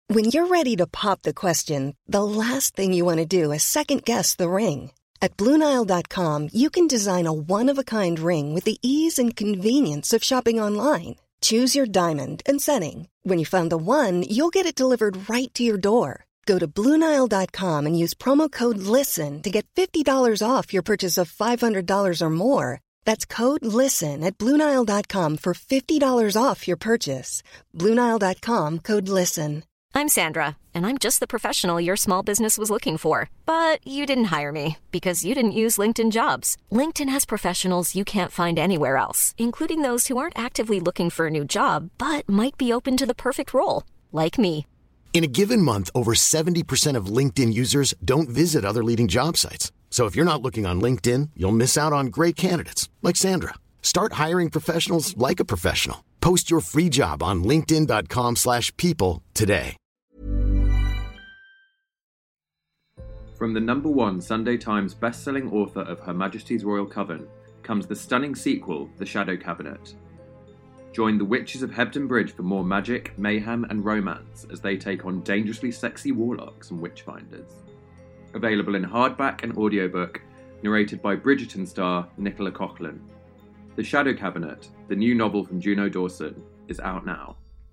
When you're ready to pop the question, the last thing you want to do is second-guess the ring. At BlueNile.com, you can design a one-of-a-kind ring with the ease and convenience of shopping online. Choose your diamond and setting. When you find the one, you'll get it delivered right to your door. Go to BlueNile.com and use promo code LISTEN to get $50 off your purchase of $500 or more. That's code LISTEN at BlueNile.com for $50 off your purchase. BlueNile.com, code LISTEN. I'm Sandra, and I'm just the professional your small business was looking for. But you didn't hire me because you didn't use LinkedIn Jobs. LinkedIn has professionals you can't find anywhere else, including those who aren't actively looking for a new job, but might be open to the perfect role, like me. In a given month, over 70% of LinkedIn users don't visit other leading job sites. So if you're not looking on LinkedIn, you'll miss out on great candidates like Sandra. Start hiring professionals like a professional. Post your free job on linkedin.com/people today. From the #1 Sunday Times best-selling author of Her Majesty's Royal Coven comes the stunning sequel, The Shadow Cabinet. Join the Witches of Hebden Bridge for more magic, mayhem and romance as they take on dangerously sexy warlocks and witchfinders. Available in hardback and audiobook, narrated by Bridgerton star Nicola Coughlan. The Shadow Cabinet, the new novel from Juno Dawson, is out now.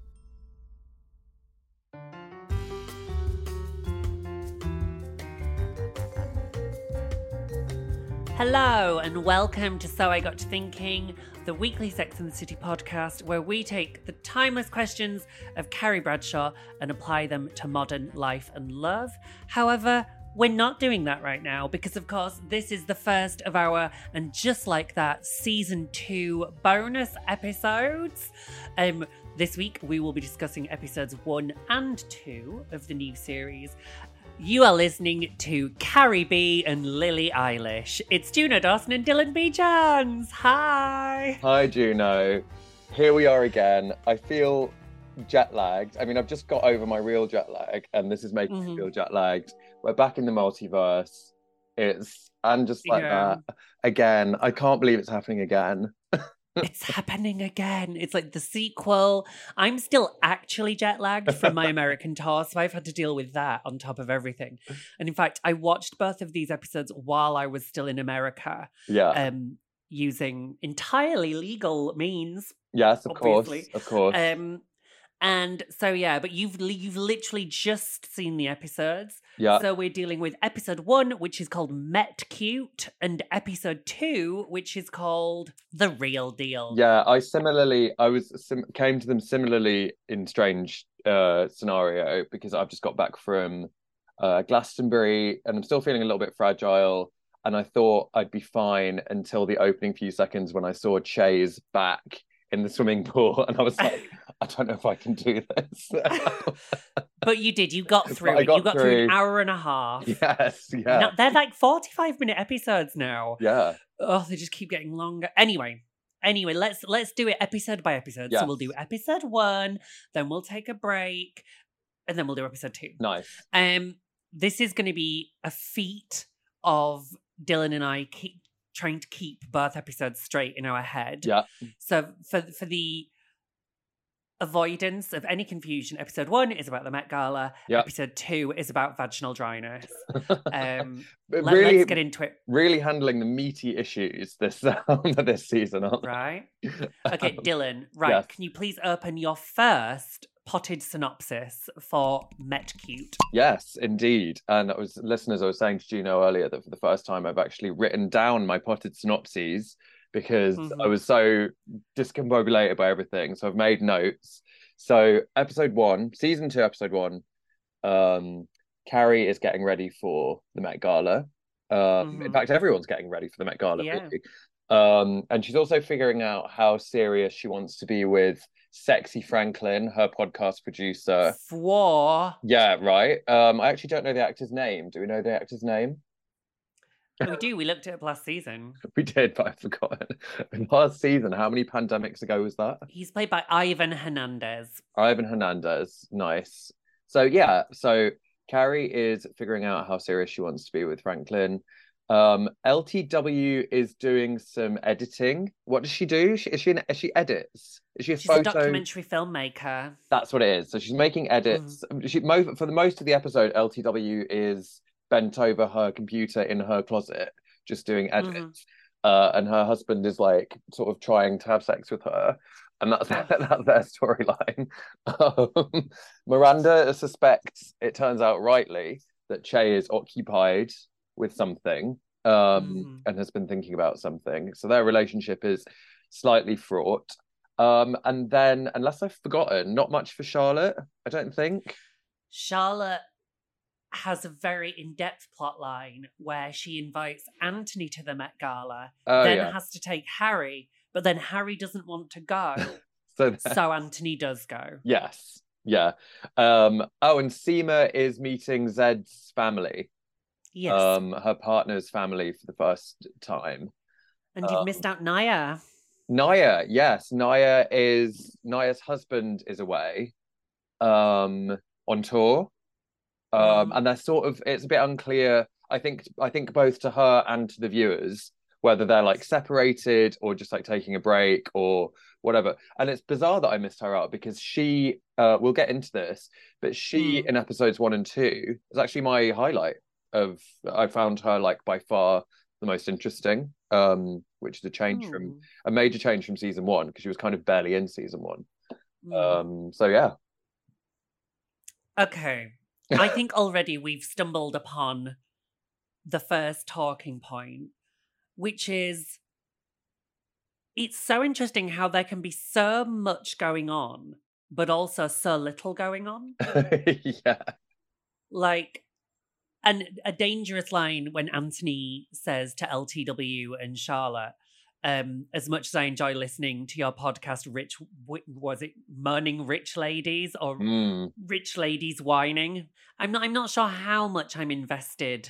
Hello and welcome to So I Got to Thinking, the weekly Sex and the City podcast where we take the timeless questions of Carrie Bradshaw and apply them to modern life and love. However, we're not doing that right now because, of course, this is the first of our, and just like that, season 2 bonus episodes. This week we will be discussing episodes 1 and 2 of the new series. You are listening to Carrie B and Lily Eilish. It's Juno Dawson and Dylan B. Jones. Hi. Hi, Juno. Here we are again. I feel jet lagged. I mean, I've just got over my real jet lag, and this is making me feel jet lagged. We're back in the multiverse. And just like that. Again, I can't believe it's happening again. It's happening again. It's like the sequel. I'm still actually jet lagged from my American tour, so I've had to deal with that on top of everything. And in fact, I watched both of these episodes while I was still in America. Yeah. Using entirely legal means. Yes, of obviously. course. Of course. And so, yeah, but you've literally just seen the episodes. Yeah. So we're dealing with episode 1, which is called Met Cute, and episode 2, which is called The Real Deal. Yeah, came to them similarly in strange scenario because I've just got back from Glastonbury and I'm still feeling a little bit fragile. And I thought I'd be fine until the opening few seconds when I saw Che's back in the swimming pool, and I was like, I don't know if I can do this. But you did. You got through it. You got through an hour and a half. Yes, yeah. Now, they're like 45-minute episodes now. Yeah. Oh, they just keep getting longer. Anyway, let's do it episode by episode. Yes. So we'll do episode 1, then we'll take a break, and then we'll do episode 2. Nice. This is going to be a feat of Dylan and I trying to keep both episodes straight in our head. Yeah. So for the avoidance of any confusion, episode 1 is about the Met Gala. Yeah. Episode 2 is about vaginal dryness. Really, let's get into it. Really handling the meaty issues this season, aren't they? Right. Okay, Dylan. Right. Yes. Can you please open your first potted synopsis for Met Cute? Yes, indeed. And I was saying to Juno earlier that for the first time I've actually written down my potted synopses because I was so discombobulated by everything. So I've made notes. So episode 1, season 2, episode 1, Carrie is getting ready for the Met Gala. In fact, everyone's getting ready for the Met Gala. Yeah. Really. And she's also figuring out how serious she wants to be with Sexy Franklin, her podcast producer. Yeah, right. I actually don't know the actor's name. Do we know the actor's name? We do. We looked it up last season. We did, but I've forgotten. Last season, how many pandemics ago was that? He's played by Ivan Hernandez. Ivan Hernandez, nice. So yeah, so Carrie is figuring out how serious she wants to be with Franklin. LTW is doing some editing. What does she do? She edits? Is she a She's a photo? documentary filmmaker. That's what it is. So she's making edits. For the most of the episode, LTW is bent over her computer in her closet, just doing edits. And her husband is like sort of trying to have sex with her, and that's their storyline. Miranda suspects, it turns out rightly, that Che is occupied with something, and has been thinking about something. So their relationship is slightly fraught. And then, unless I've forgotten, not much for Charlotte, I don't think. Charlotte has a very in-depth plot line where she invites Anthony to the Met Gala, has to take Harry, but then Harry doesn't want to go. So Anthony does go. Yes. Yeah. And Seema is meeting Zed's family. Yes. Her partner's family for the first time. And you've missed out Naya. Naya, yes. Naya's husband is away on tour. And they're sort of, it's a bit unclear, I think both to her and to the viewers, whether they're like separated or just like taking a break or whatever. And it's bizarre that I missed her out, because she, we'll get into this, but she in episodes 1 and 2 is actually my highlight of, I found her like by far the most interesting, which is a major change from season 1, because she was kind of barely in season 1. So yeah. Okay. I think already we've stumbled upon the first talking point, which is, it's so interesting how there can be so much going on, but also so little going on. Yeah. Like, and a dangerous line when Anthony says to LTW and Charlotte, as much as I enjoy listening to your podcast, was it Moaning Rich Ladies or Rich Ladies Whining? I'm not sure how much I'm invested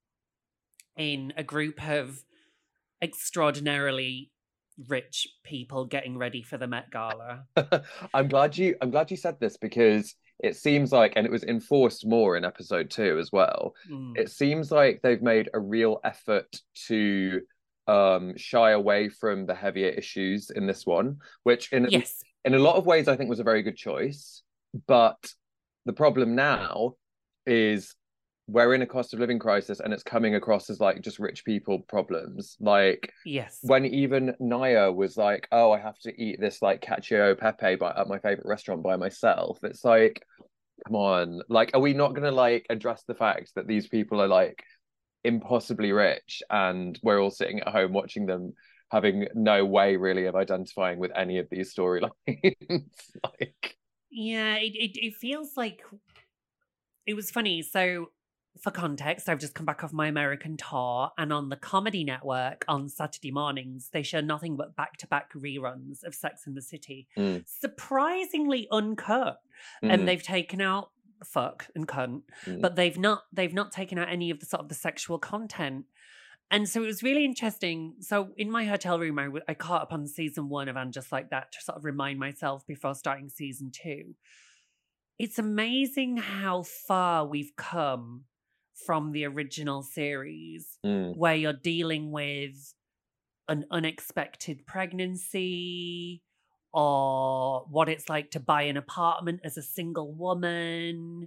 in a group of extraordinarily rich people getting ready for the Met Gala. I'm glad you said this, because it seems like, and it was enforced more in episode 2 as well, it seems like they've made a real effort to shy away from the heavier issues in this one, which in a lot of ways I think was a very good choice. But the problem now is we're in a cost of living crisis, and it's coming across as like just rich people problems. Like, when even Naya was like, oh, I have to eat this like cacio e pepe at my favorite restaurant by myself. It's like, come on, like, are we not going to like address the fact that these people are like impossibly rich, and we're all sitting at home watching them, having no way really of identifying with any of these storylines? Like, yeah, it feels like, it was funny. So for context, I've just come back off my American tour, and on the Comedy Network on Saturday mornings, they show nothing but back-to-back reruns of Sex and the City, surprisingly uncut. And they've taken out fuck and cunt, but they've not taken out any of the sort of the sexual content. And so it was really interesting. So in my hotel room, I caught up on season 1 of And Just Like That to sort of remind myself before starting season 2. It's amazing how far we've come from the original series, where you're dealing with an unexpected pregnancy, or what it's like to buy an apartment as a single woman,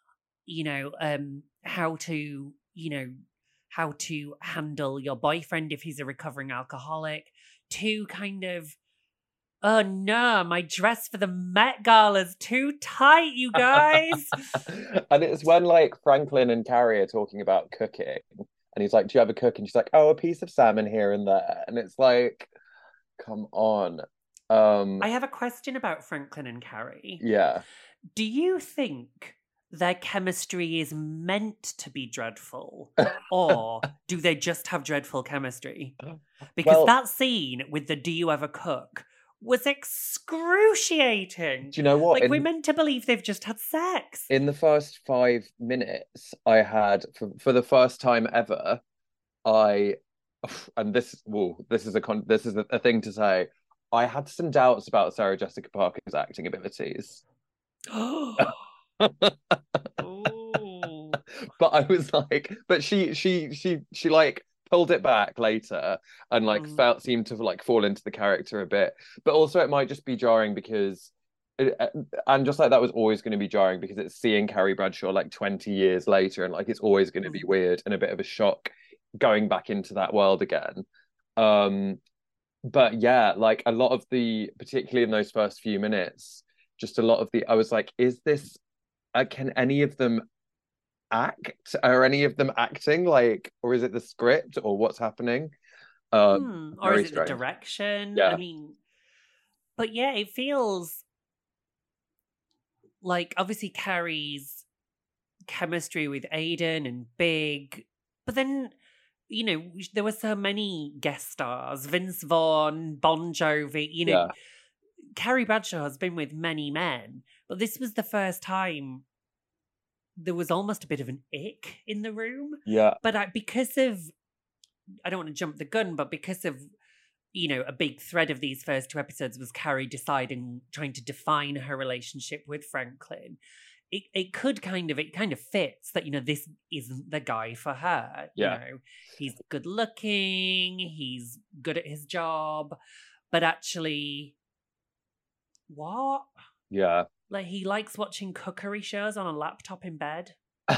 how to handle your boyfriend if he's a recovering alcoholic, to kind of, oh no, my dress for the Met Gala's too tight, you guys. And it's when like Franklin and Carrie are talking about cooking, and he's like, do you ever cook? And she's like, oh, a piece of salmon here and there. And it's like, come on. I have a question about Franklin and Carrie. Yeah. Do you think their chemistry is meant to be dreadful, or do they just have dreadful chemistry? Because that scene with the "Do you ever cook" was excruciating. Do you know what? Like, we're meant to believe they've just had sex. In the first 5 minutes, I had, for the first time ever, and this is a thing to say, I had some doubts about Sarah Jessica Parker's acting abilities. But I was like, but she like pulled it back later and like seemed to like fall into the character a bit. But also it might just be jarring because and just like that was always going to be jarring because it's seeing Carrie Bradshaw like 20 years later, and like it's always going to be weird and a bit of a shock going back into that world again. But yeah, like a lot of the, particularly in those first few minutes, just a lot of the, I was like, is this, can any of them act? Are any of them acting? Like, or is it the script or what's happening? Or is it strange. the direction? Yeah. I mean, but yeah, it feels like obviously Carrie's chemistry with Aidan and Big, but then, you know, there were so many guest stars, Vince Vaughn, Bon Jovi, you know, Carrie Bradshaw has been with many men, but this was the first time there was almost a bit of an ick in the room. Yeah. But because of, I don't want to jump the gun, but because of, you know, a big thread of these first 2 episodes was Carrie trying to define her relationship with Franklin. It kind of fits that, you know, this isn't the guy for her. Yeah. You know, he's good looking, he's good at his job, but actually, what? Yeah. Like, he likes watching cookery shows on a laptop in bed.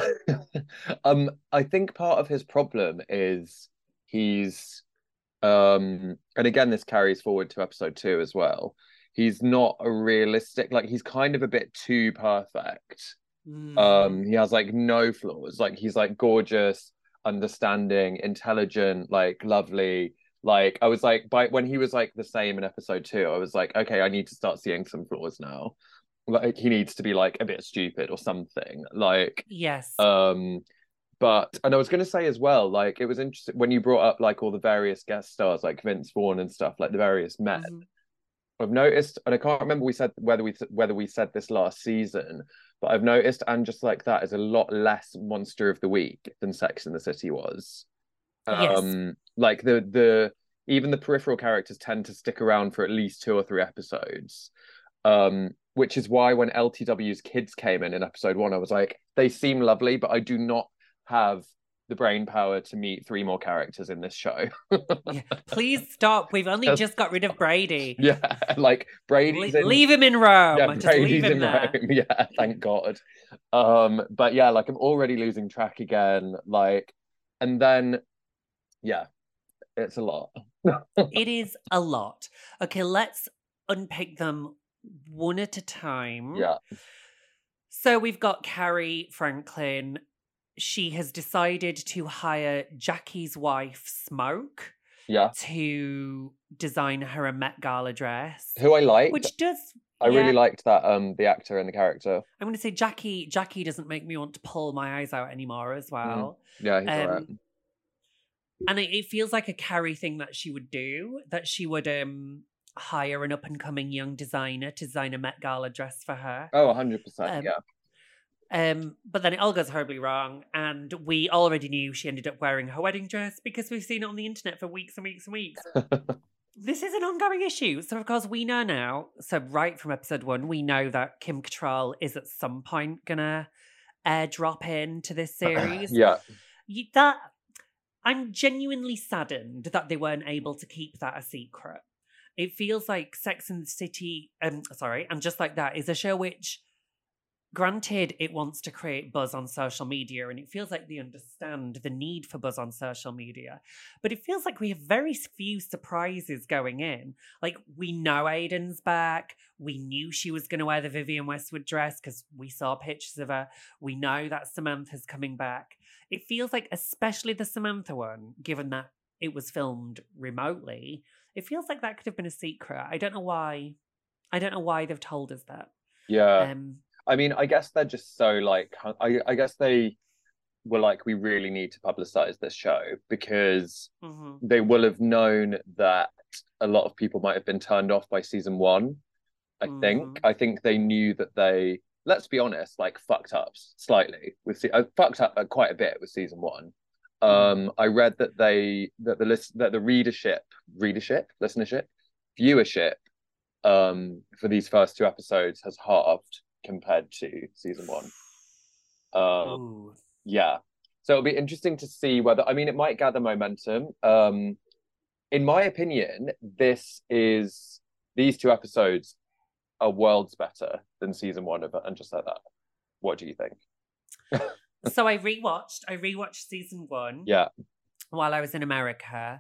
I think part of his problem is he's and again this carries forward to episode 2 as well. He's not a realistic, like he's kind of a bit too perfect. He has like no flaws. Like he's like gorgeous, understanding, intelligent, like lovely. Like I was like, when he was like the same in episode 2, I was like, okay, I need to start seeing some flaws now. Like he needs to be like a bit stupid or something. Like yes. But, and I was going to say as well, like, it was interesting when you brought up, like, all the various guest stars, like Vince Vaughn and stuff, like the various men. I've noticed, and I can't remember whether we said this last season, but I've noticed, and just like that, is a lot less Monster of the Week than Sex and the City was. Yes. Like, even the peripheral characters tend to stick around for at least 2 or 3 episodes. Which is why when LTW's kids came in episode 1, I was like, they seem lovely, but I do not have the brain power to meet 3 more characters in this show. Yeah, please stop. We've only just got rid of Brady. Yeah, like Brady's leave him in Rome. Yeah, just Brady's leave him in there. Rome. Yeah, thank God. But yeah, like I'm already losing track again. Like, and then yeah, it's a lot. It is a lot. Okay, let's unpick them one at a time. Yeah. So we've got Carrie Franklin. She has decided to hire Jackie's wife, Smoke, to design her a Met Gala dress. Who I liked. Which does... I really liked that, the actor and the character. I'm going to say Jackie doesn't make me want to pull my eyes out anymore as well. Yeah, he's all right. And it feels like a Carrie thing that she would do, that she would hire an up-and-coming young designer to design a Met Gala dress for her. Oh, 100%, yeah. But then it all goes horribly wrong, and we already knew she ended up wearing her wedding dress because we've seen it on the internet for weeks and weeks and weeks. This is an ongoing issue. So, of course, we know now, so right from episode 1, we know that Kim Cattrall is at some point going to airdrop into this series. Yeah. I'm genuinely saddened that they weren't able to keep that a secret. It feels like Sex and the City, and Just Like That is a show which, granted, it wants to create buzz on social media, and it feels like they understand the need for buzz on social media. But it feels like we have very few surprises going in. Like, we know Aidan's back. We knew she was going to wear the Vivienne Westwood dress because we saw pictures of her. We know that Samantha's coming back. It feels like, especially the Samantha one, given that it was filmed remotely, it feels like that could have been a secret. I don't know why they've told us that. Yeah. I mean, I guess they're just so like, I guess they were like, we really need to publicize this show because they will have known that a lot of people might have been turned off by season 1. I think they knew that they, let's be honest, like fucked up slightly with fucked up quite a bit with season 1. I read that the viewership for these first 2 episodes has halved compared to season 1. Yeah. So it'll be interesting to see whether, I mean, it might gather momentum. In my opinion, these 2 episodes are worlds better than season 1 of it, and just like that. What do you think? So I rewatched season 1. Yeah. While I was in America.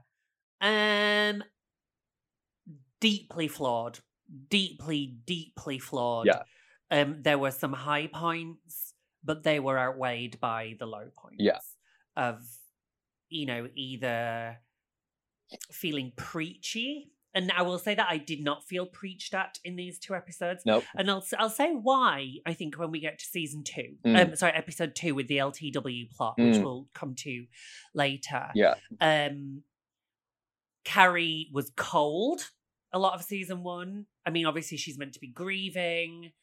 Deeply flawed. Deeply flawed. Yeah. There were some high points, but they were outweighed by the low points. Yeah. Of, either feeling preachy. And I will say that I did not feel preached at in these 2 episodes. Nope. And I'll say why, I think, when we get to season 2. Episode 2 with the LTW plot, which we'll come to later. Yeah. Carrie was cold a lot of season 1. I mean, obviously she's meant to be grieving.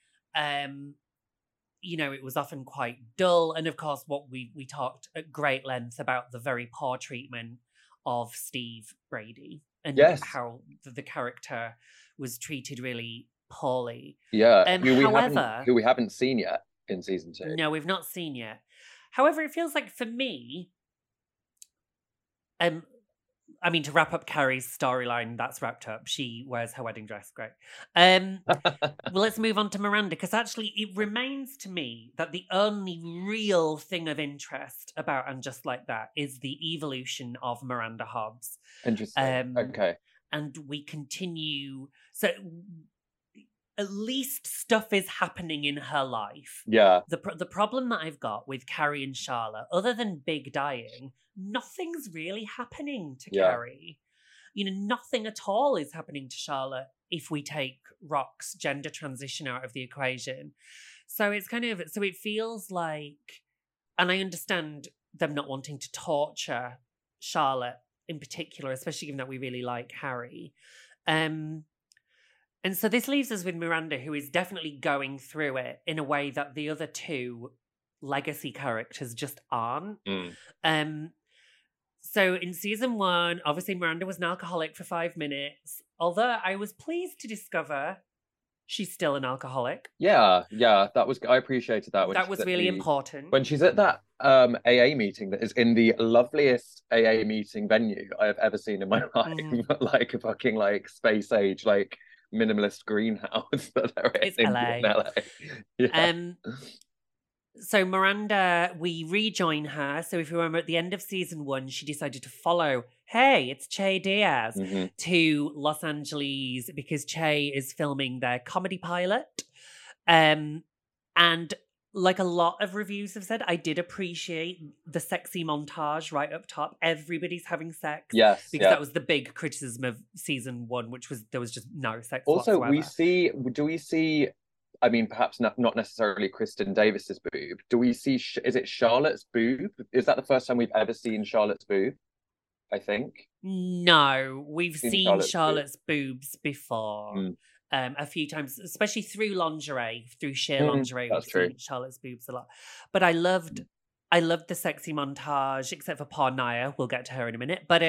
It was often quite dull. And of course, what we talked at great length about the very poor treatment of Steve Brady. And how the character was treated really poorly. Yeah, however, who we haven't seen yet in season 2. No, we've not seen yet. However, it feels like for me, to wrap up Carrie's storyline, that's wrapped up. She wears her wedding dress, great. Well, let's move on to Miranda, because actually it remains to me that the only real thing of interest about And Just Like That is the evolution of Miranda Hobbs. Interesting. Okay. And we continue... So at least stuff is happening in her life. Yeah. The problem that I've got with Carrie and Charlotte, other than Big dying, nothing's really happening to Carrie. Nothing at all is happening to Charlotte if we take Rock's gender transition out of the equation. So it's so it feels like, and I understand them not wanting to torture Charlotte in particular, especially given that we really like Harry. And so this leaves us with Miranda, who is definitely going through it in a way that the other 2 legacy characters just aren't. So in season 1, obviously Miranda was an alcoholic for 5 minutes, although I was pleased to discover she's still an alcoholic. Yeah, I appreciated that. That was really important. When she's at that AA meeting that is in the loveliest AA meeting venue I have ever seen in my life, like a fucking space age, minimalist greenhouse that there is in LA. Yeah. So Miranda, we rejoin her. So if you remember at the end of season 1, she decided to follow, hey, it's Che Diaz, to Los Angeles because Che is filming their comedy pilot. And like a lot of reviews have said, I did appreciate the sexy montage right up top. Everybody's having sex. Yes. Because that was the big criticism of season 1, which was there was just no sex also whatsoever. Do we see, I mean, perhaps not necessarily Kristen Davis's boob. Do we see, is it Charlotte's boob? Is that the first time we've ever seen Charlotte's boob? I think. No, we've seen Charlotte's boobs before. A few times, especially through lingerie, through sheer lingerie. We've seen Charlotte's boobs a lot. But I loved the sexy montage, except for poor Naya. We'll get to her in a minute. But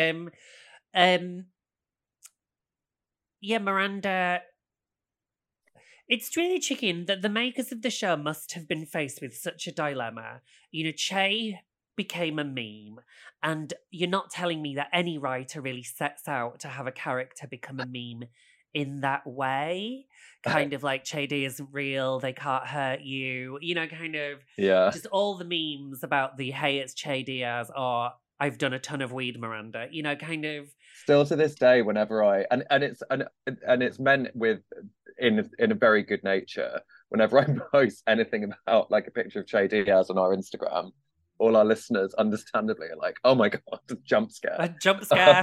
Miranda, it's really tricky that the makers of the show must have been faced with such a dilemma. Che became a meme, and you're not telling me that any writer really sets out to have a character become a meme in that way, kind of like Che D isn't real, they can't hurt you, just all the memes about the hey, it's Che Diaz, or I've done a ton of weed, Miranda, still to this day, whenever and it's meant with in a very good nature, whenever I post anything about a picture of Che Diaz on our Instagram, all our listeners understandably are like, oh my god, jump scare. A jump scare.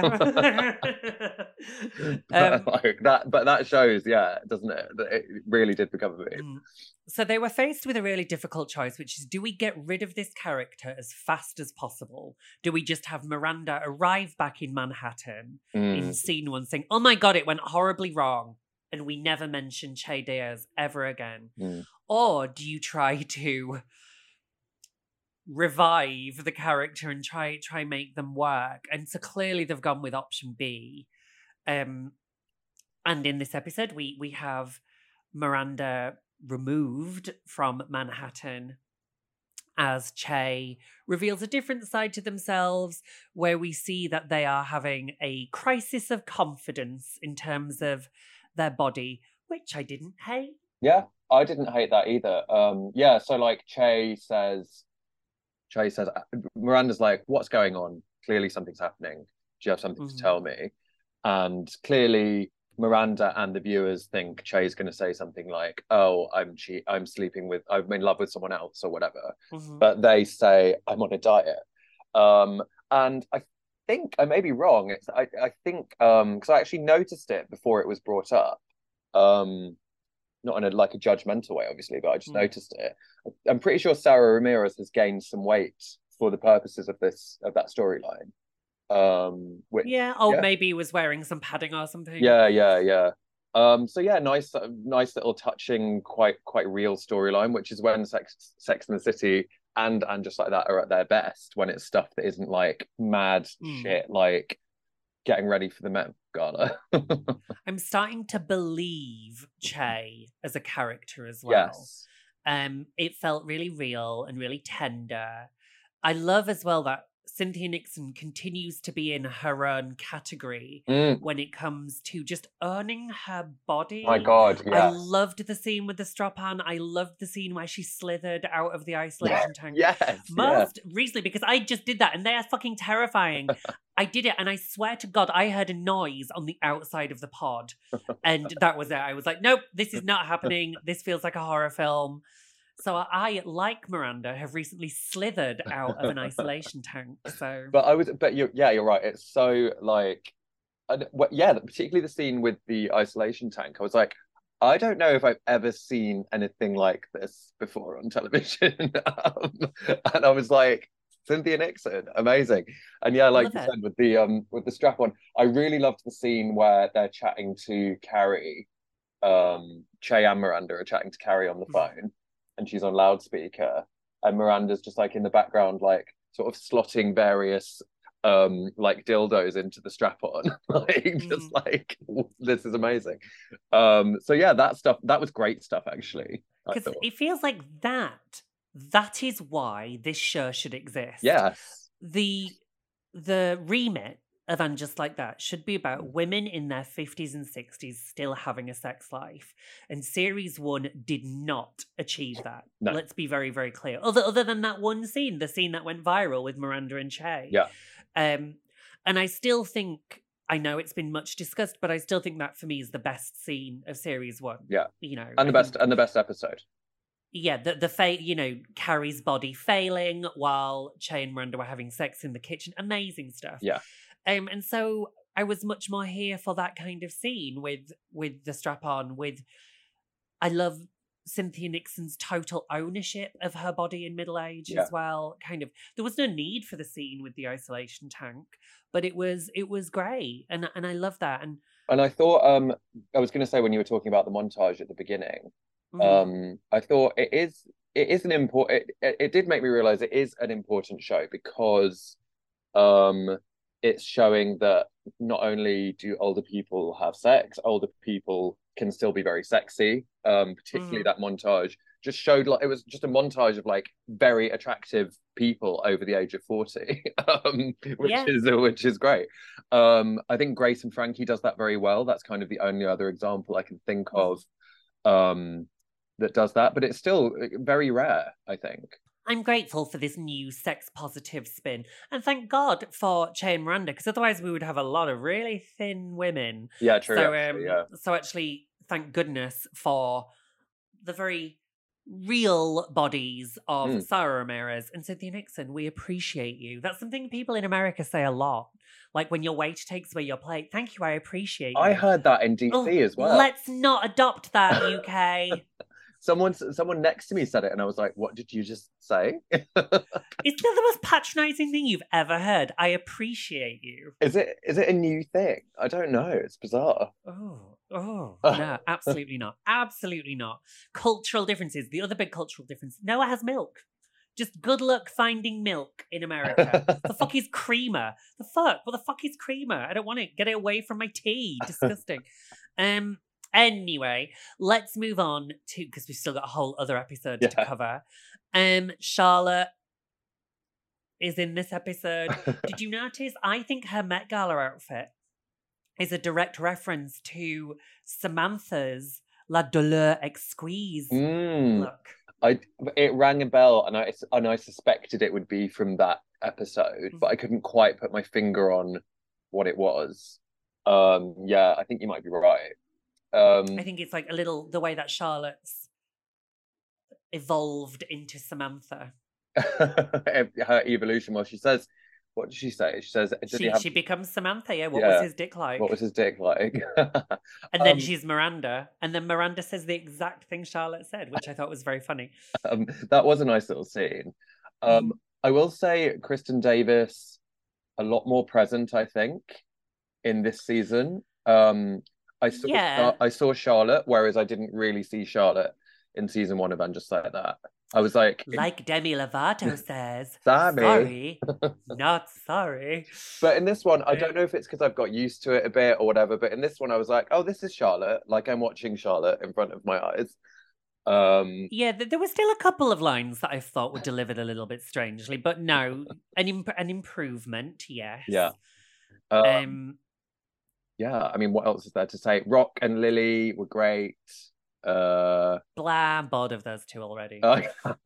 But that shows, doesn't it? That it really did become a meme. So they were faced with a really difficult choice, which is, do we get rid of this character as fast as possible? Do we just have Miranda arrive back in Manhattan in scene 1 saying, oh my god, it went horribly wrong, and we never mention Che Diaz ever again? Or do you try to revive the character and try make them work? And so clearly they've gone with option B. And in this episode, we have Miranda removed from Manhattan as Che reveals a different side to themselves, where we see that they are having a crisis of confidence in terms of their body, which I didn't hate. Yeah, I didn't hate that either. Yeah, so like Che says, Miranda's like, what's going on? Clearly something's happening. Do you have something to tell me? And clearly Miranda and the viewers think Che's going to say something like, oh, I'm in love with someone else or whatever. But they say, I'm on a diet. And I think, I may be wrong, I think, because I actually noticed it before it was brought up. Not in a judgmental way, obviously, but I just noticed it. I'm pretty sure Sarah Ramirez has gained some weight for the purposes of that storyline. Maybe he was wearing some padding or something. Yeah. So yeah, nice little touching, quite real storyline, which is when Sex and the City and Just Like That are at their best, when it's stuff that isn't like mad shit, like getting ready for the Met Gala. I'm starting to believe Che as a character as well. Yes. It felt really real and really tender. I love as well that Cynthia Nixon continues to be in her own category when it comes to just earning her body. My God, yes. I loved the scene with the strap-on. I loved the scene where she slithered out of the isolation tank. Most recently, because I just did that and they are fucking terrifying. I did it and I swear to God, I heard a noise on the outside of the pod. And that was it. I was like, nope, this is not happening. This feels like a horror film. So I, like Miranda, have recently slithered out of an isolation tank. So, you're right. It's so like, particularly the scene with the isolation tank. I was like, I don't know if I've ever seen anything like this before on television. And I was like, Cynthia Nixon, amazing. And yeah, like you said, with the strap on, I really loved the scene where they're chatting to Carrie. Che and Miranda are chatting to Carrie on the phone. And she's on loudspeaker, and Miranda's just like in the background, like sort of slotting various like dildos into the strap-on, just like, this is amazing. So yeah, that was great stuff, actually. Because it feels like that is why this show should exist. Yes. The remit of And Just Like That should be about women in their 50s and 60s still having a sex life. And series 1 did not achieve that. No. Let's be very, very clear. Other than that one scene, the scene that went viral with Miranda and Che. Yeah. And I still think, I know it's been much discussed, but I still think that for me is the best scene of series 1. Yeah. You know. And the best episode. Yeah, Carrie's body failing while Che and Miranda were having sex in the kitchen. Amazing stuff. Yeah. And so I was much more here for that kind of scene with the strap-on, I love Cynthia Nixon's total ownership of her body in middle age as well. Kind of, there was no need for the scene with the isolation tank, but it was great. And I love that. And I thought, I was going to say, when you were talking about the montage at the beginning, I thought it is an important, it did make me realize it is an important show because, it's showing that not only do older people have sex, older people can still be very sexy. Particularly that montage just showed, like, it was just a montage of like very attractive people over the age of 40, which is great. I think Grace and Frankie does that very well. That's kind of the only other example I can think of that does that, but it's still very rare, I think. I'm grateful for this new sex-positive spin. And thank God for Che and Miranda, because otherwise we would have a lot of really thin women. Yeah, true. So actually, thank goodness for the very real bodies of Sarah Ramirez and Cynthia Nixon. We appreciate you. That's something people in America say a lot. Like when your waiter takes away your plate, thank you, I appreciate you. I heard that in DC as well. Let's not adopt that, UK. Someone next to me said it, and I was like, "What did you just say?" It's not the most patronising thing you've ever heard. I appreciate you. Is it a new thing? I don't know. It's bizarre. No, absolutely not. Absolutely not. Cultural differences. The other big cultural difference. Noah has milk. Just good luck finding milk in America. The fuck is creamer? What the fuck is creamer? I don't want it. Get it away from my tea. Disgusting. Anyway, let's move on to, because we've still got a whole other episode to cover. Charlotte is in this episode. Did you notice? I think her Met Gala outfit is a direct reference to Samantha's La Douleur Exquise look. It rang a bell, and I suspected it would be from that episode, but I couldn't quite put my finger on what it was. Yeah, I think you might be right. I think it's like a little the way that Charlotte's evolved into Samantha. Her evolution. Well, she says, what did she say? She says she becomes Samantha. Yeah. What was his dick like? What was his dick like? And then she's Miranda, and then Miranda says the exact thing Charlotte said, which I thought was very funny. That was a nice little scene. I will say Kristen Davis a lot more present, I think, in this season. I saw Charlotte, whereas I didn't really see Charlotte in season 1 of And Just Like That. I was like Demi Lovato says, sorry, not sorry. But in this one, I don't know if it's because I've got used to it a bit or whatever, but in this one, I was like, oh, this is Charlotte. Like, I'm watching Charlotte in front of my eyes. Yeah, there were still a couple of lines that I thought were delivered a little bit strangely, but no, an improvement, yes. Yeah. Yeah, I mean, what else is there to say? Rock and Lily were great. Blah, I'm bored of those two already. Blah,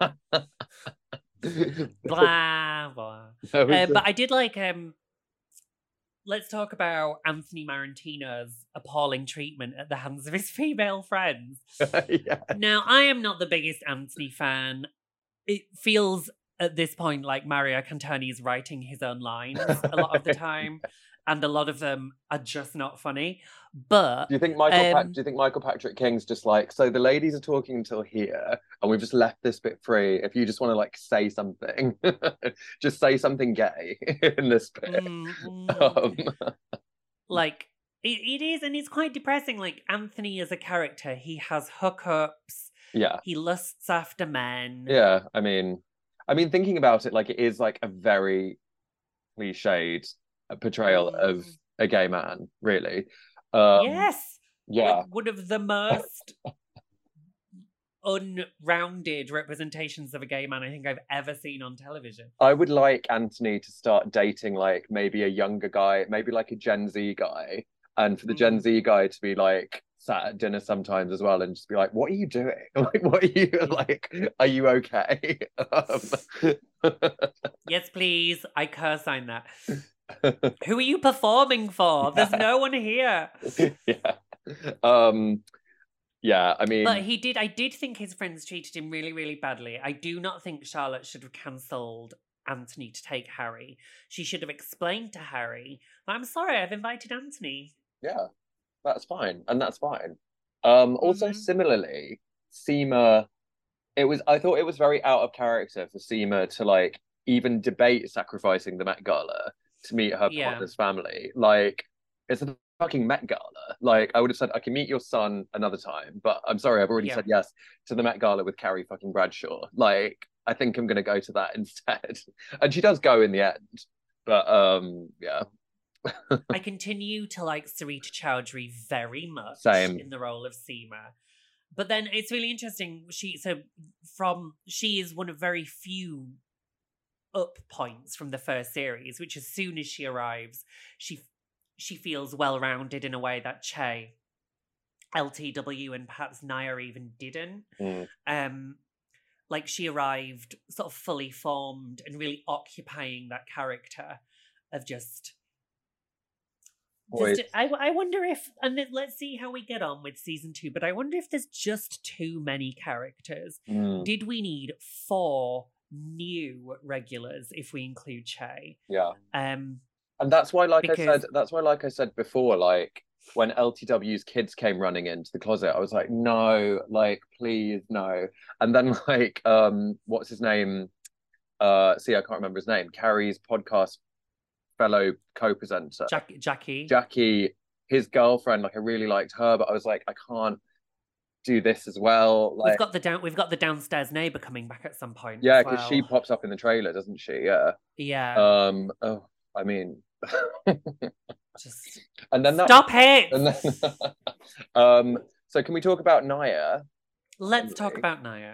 blah. But I did like, let's talk about Anthony Marantino's appalling treatment at the hands of his female friends. Yeah. Now, I am not the biggest Anthony fan. It feels at this point like Mario Cantoni is writing his own lines a lot of the time. And a lot of them are just not funny. But do you think Michael Patrick King's just like, so the ladies are talking until here, and we've just left this bit free. If you just want to like say something, just say something gay in this bit. Like it is, and it's quite depressing. Like Anthony as a character, he has hookups. Yeah, he lusts after men. Yeah, I mean, thinking about it, like it is like a very cliched portrayal of a gay man, really. Yes. Yeah. Like one of the most unrounded representations of a gay man I think I've ever seen on television. I would like Anthony to start dating like maybe a younger guy, maybe like a Gen Z guy, and for the Gen Z guy to be like sat at dinner sometimes as well and just be like, what are you doing? Like, what are you like? Are you okay? Yes, please. I co-sign that. Who are you performing for? There's no one here. Yeah, I mean, but I did think his friends treated him really, really badly. I do not think Charlotte should have cancelled Anthony to take Harry. She should have explained to Harry, I'm sorry, I've invited Anthony. Yeah, that's fine. And that's fine. Also, similarly, Seema, I thought it was very out of character for Seema to like even debate sacrificing the Met Gala to meet her partner's family. Like, it's a fucking Met Gala. Like, I would have said, I can meet your son another time, but I'm sorry, I've already said yes to the Met Gala with Carrie fucking Bradshaw. Like, I think I'm going to go to that instead. And she does go in the end. But, yeah. I continue to like Sarita Chowdhury very much. Same. In the role of Seema. But then it's really interesting. She is one of very few up points from the first series, which as soon as she arrives, she feels well-rounded in a way that Che, LTW, and perhaps Naya even didn't. Like she arrived sort of fully formed and really occupying that character of just I wonder if, and let's see how we get on with season 2, but I wonder if there's just too many characters. Did we need 4 new regulars if we include Che? Yeah. And that's why, like I said before, like when LTW's kids came running into the closet, I was like, no, like please no. And then like what's his name? I can't remember his name. Carrie's podcast fellow co-presenter. Jackie, his girlfriend, like I really liked her, but I was like, I can't do this as well. Like we've got the downstairs neighbor coming back at some point. Yeah, because she pops up in the trailer, doesn't she? Yeah. Yeah. I mean, just and then stop it. And then, so can we talk about Naya? Let's talk about Naya.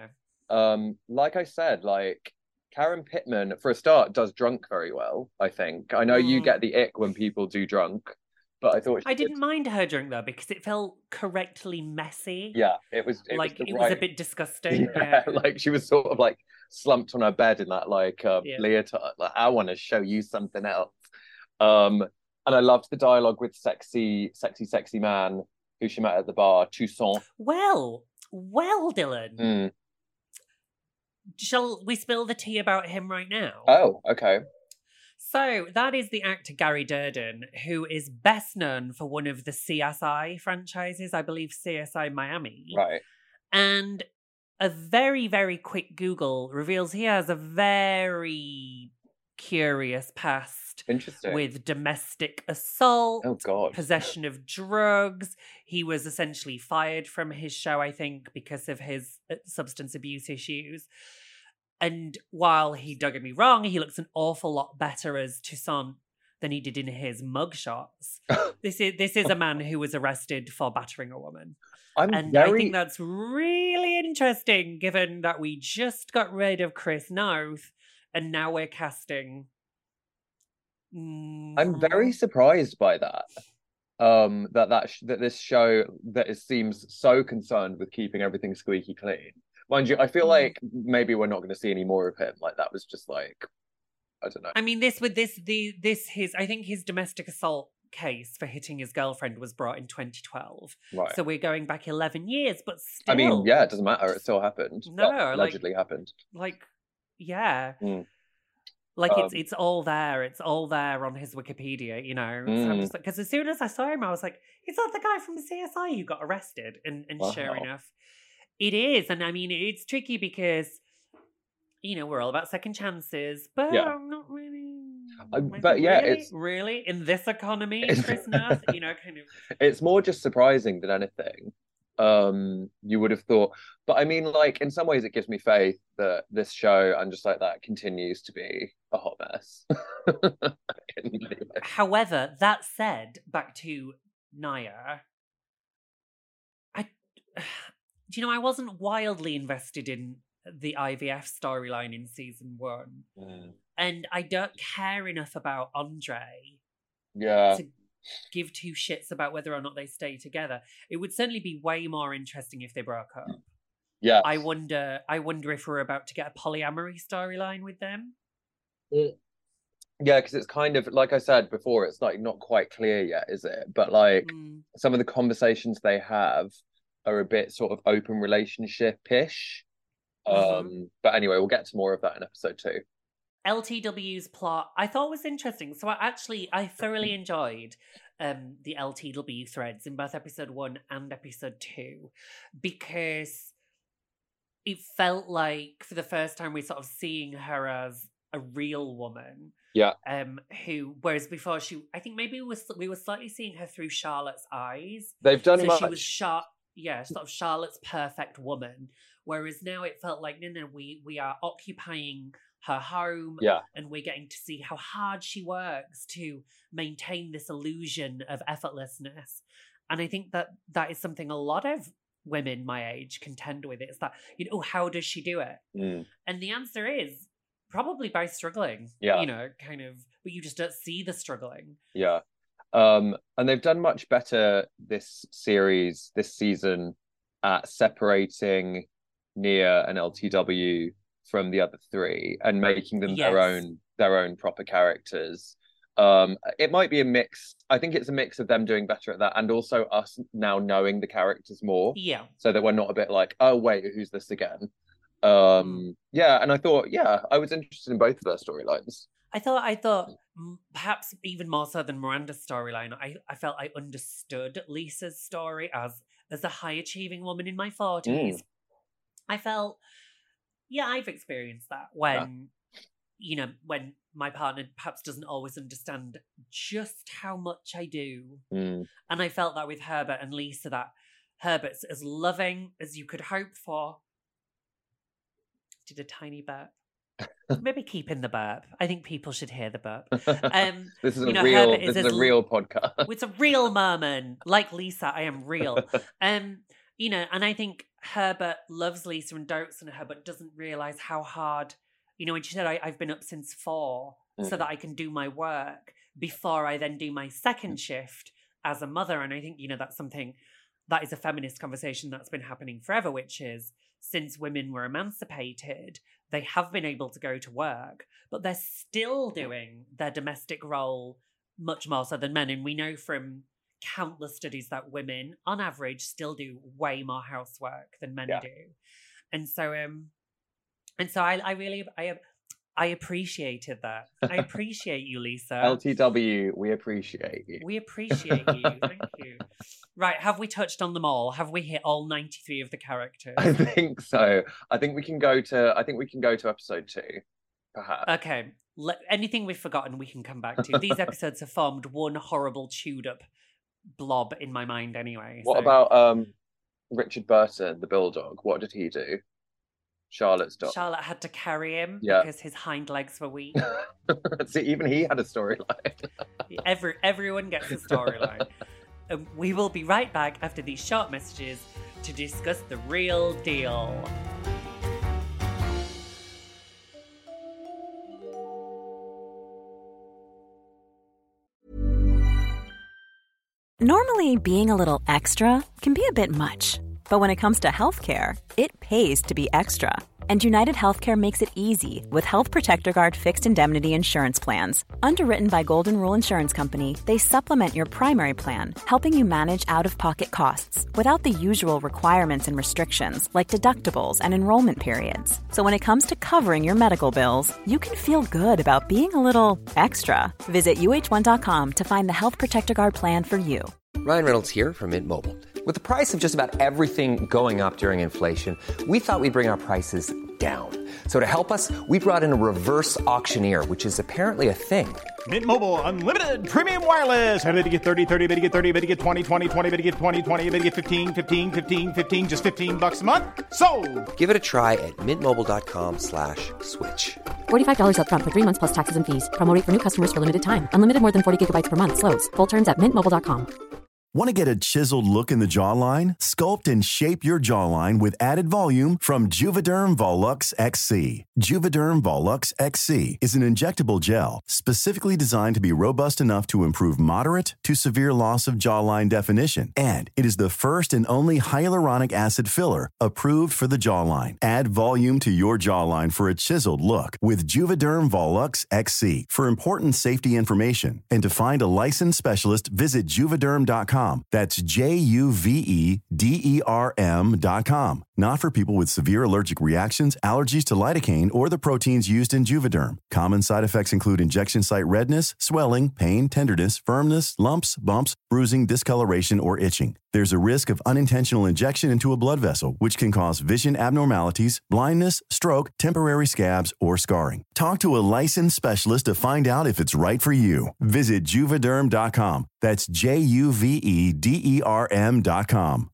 Like I said, like Karen Pittman, for a start, does drunk very well, I think. I know you get the ick when people do drunk, but I thought I didn't mind her drunk though, because it felt correctly messy. Yeah, it was a bit disgusting. Yeah, like she was sort of like slumped on her bed in that like leotard. Like, I want to show you something else. And I loved the dialogue with sexy man who she met at the bar, Toussaint. Well, Dylan. Shall we spill the tea about him right now? Oh, okay. So that is the actor Gary Durden, who is best known for one of the CSI franchises, I believe CSI Miami. Right. And a very, very quick Google reveals he has a very curious past. Interesting. With domestic assault, possession of drugs. He was essentially fired from his show, I think, because of his substance abuse issues. And while don't get me wrong, he looks an awful lot better as Toussaint than he did in his mugshots. This is a man who was arrested for battering a woman. I think that's really interesting, given that we just got rid of Chris Noth, and now we're casting. I'm very surprised by that. That this show seems so concerned with keeping everything squeaky clean. Mind you, I feel like maybe we're not going to see any more of him. Like that was just like, I don't know. I mean, I think his domestic assault case for hitting his girlfriend was brought in 2012. Right. So we're going back 11 years, but still. I mean, yeah, it doesn't matter. It still happened. No, allegedly happened. Like, yeah. Like it's all there. It's all there on his Wikipedia, you know. So I'm just like, because as soon as I saw him, I was like, "Is that the guy from CSI who got arrested?" And sure enough, it is. And I mean, it's tricky because, you know, we're all about second chances, but I'm not really. But yeah, it's really in this economy, Chris Noth, you know, kind of. It's more just surprising than anything. You would have thought, but I mean, like in some ways, it gives me faith that this show and just like that continues to be a hot mess. However, that said, back to Naya, do you know, I wasn't wildly invested in the IVF storyline in season 1, and I don't care enough about Andre. To give two shits about whether or not they stay together. It would certainly be way more interesting if they broke up. Yeah. I wonder if we're about to get a polyamory storyline with them. Yeah, because it's kind of, like I said before, it's like not quite clear yet, is it? But like some of the conversations they have are a bit sort of open relationship-ish. But anyway, we'll get to more of that in episode 2. LTW's plot I thought was interesting. So I thoroughly enjoyed the LTW threads in both episode 1 and episode 2, because it felt like for the first time we're sort of seeing her as a real woman. Yeah. Who, whereas before I think maybe we were slightly seeing her through Charlotte's eyes. They've done so she was sort of Charlotte's perfect woman. Whereas now it felt like no, we are occupying her home, and we're getting to see how hard she works to maintain this illusion of effortlessness. And I think that is something a lot of women my age contend with. It's that, you know, how does she do it? And the answer is probably by struggling. You know, kind of, but you just don't see the struggling. Yeah. And they've done much better this season at separating Nia and LTW from the other 3 and making them their own proper characters. It might be a mix. I think it's a mix of them doing better at that and also us now knowing the characters more. Yeah. So that we're not a bit like, oh wait, who's this again? Yeah, and I thought, I was interested in both of their storylines. I thought perhaps even more so than Miranda's storyline, I felt I understood Lisa's story as a high achieving woman in my 40s. I felt, I've experienced that when, you know, when my partner perhaps doesn't always understand just how much I do. And I felt that with Herbert and Lisa, that Herbert's as loving as you could hope for. Did a tiny burp. Maybe keep in the burp. I think people should hear the burp. This is a real podcast. It's a real merman. Like Lisa, I am real. you know, and I think Herbert loves Lisa and dotes on her, but doesn't realise how hard, you know, when she said, I've been up since 4 so that I can do my work before I then do my second shift as a mother. And I think, you know, that's something that is a feminist conversation that's been happening forever, which is since women were emancipated, they have been able to go to work, but they're still doing their domestic role much more so than men. And we know from countless studies that women, on average, still do way more housework than men do. And so, I really appreciated that. I appreciate you, Lisa. LTW, we appreciate you. We appreciate you. Thank you. Right, have we touched on them all? Have we hit all 93 of the characters? I think so. I think we can go to episode 2, perhaps. Okay. Anything we've forgotten, we can come back to. These episodes have formed one horrible, chewed up blob in my mind anyway. What about Richard Burton, the bulldog? What did he do? Charlotte's dog. Charlotte had to carry him because his hind legs were weak. See, even he had a storyline. Everyone gets a storyline. We will be right back after these short messages to discuss the real deal. Normally, being a little extra can be a bit much. But when it comes to healthcare, it pays to be extra. And United Healthcare makes it easy with Health Protector Guard fixed indemnity insurance plans. Underwritten by Golden Rule Insurance Company, they supplement your primary plan, helping you manage out-of-pocket costs without the usual requirements and restrictions like deductibles and enrollment periods. So when it comes to covering your medical bills, you can feel good about being a little extra. Visit UH1.com to find the Health Protector Guard plan for you. Ryan Reynolds here from Mint Mobile. With the price of just about everything going up during inflation, we thought we'd bring our prices down. So to help us, we brought in a reverse auctioneer, which is apparently a thing. Mint Mobile Unlimited Premium Wireless. How to get 30, 30, bit to get 30, bit to get 20, 20, 20, bit to get 20, 20, bit to get 15, 15, 15, 15, just $15 a month? Sold! Give it a try at mintmobile.com/switch. $45 up front for 3 months plus taxes and fees. Promo rate for new customers for limited time. Unlimited more than 40 gigabytes per month. Slows full terms at mintmobile.com. Want to get a chiseled look in the jawline? Sculpt and shape your jawline with added volume from Juvederm Volux XC. Juvederm Volux XC is an injectable gel specifically designed to be robust enough to improve moderate to severe loss of jawline definition. And it is the first and only hyaluronic acid filler approved for the jawline. Add volume to your jawline for a chiseled look with Juvederm Volux XC. For important safety information and to find a licensed specialist, visit Juvederm.com. That's JUVEDERM.com. Not for people with severe allergic reactions, allergies to lidocaine, or the proteins used in Juvederm. Common side effects include injection site redness, swelling, pain, tenderness, firmness, lumps, bumps, bruising, discoloration, or itching. There's a risk of unintentional injection into a blood vessel, which can cause vision abnormalities, blindness, stroke, temporary scabs, or scarring. Talk to a licensed specialist to find out if it's right for you. Visit Juvederm.com. That's JUVEDERM.com.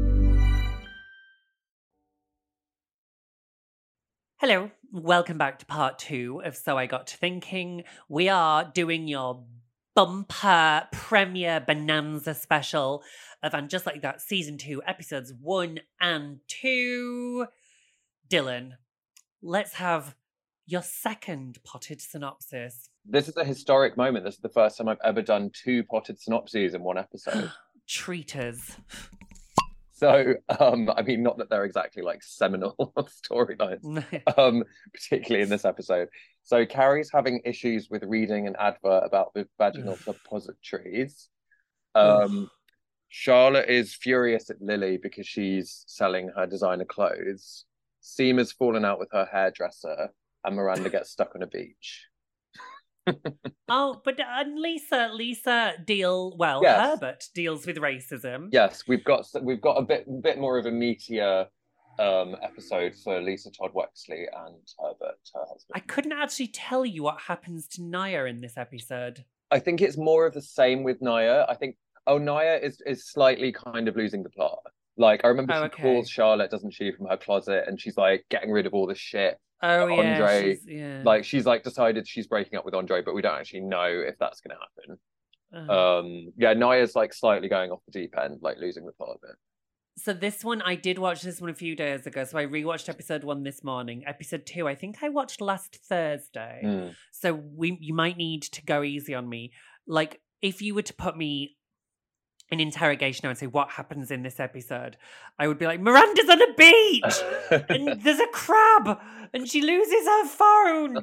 Hello, welcome back to part 2 of So I Got to Thinking. We are doing your bumper premiere bonanza special of And Just Like That Season 2, episodes 1 and 2. Dylan, let's have your second potted synopsis. This is a historic moment. This is the first time I've ever done 2 potted synopses in one episode. Treaters. So, I mean, not that they're exactly like seminal storylines, particularly in this episode. So Carrie's having issues with reading an advert about the vaginal suppositories. Charlotte is furious at Lily because she's selling her designer clothes. Seema's fallen out with her hairdresser, and Miranda gets stuck on a beach. Oh, but Lisa Herbert deals with racism. Yes, we've got a bit more of a meatier episode for Lisa Todd Wexley and Herbert, her husband. I couldn't actually tell you what happens to Naya in this episode. I think it's more of the same with Naya. I think Naya is slightly kind of losing the plot. Like, I remember she calls Charlotte, doesn't she, from her closet, and she's like getting rid of all the shit. Andre, she's like decided she's breaking up with Andre, but we don't actually know if that's going to happen. Naya's like slightly going off the deep end, like losing the plot of it. So this one, I did watch this one a few days ago. So I rewatched episode 1 this morning. Episode 2, I think I watched last Thursday. So you might need to go easy on me. Like, if you were to put me in interrogation now and say, what happens in this episode? I would be like, Miranda's on a beach! And there's a crab! And she loses her phone!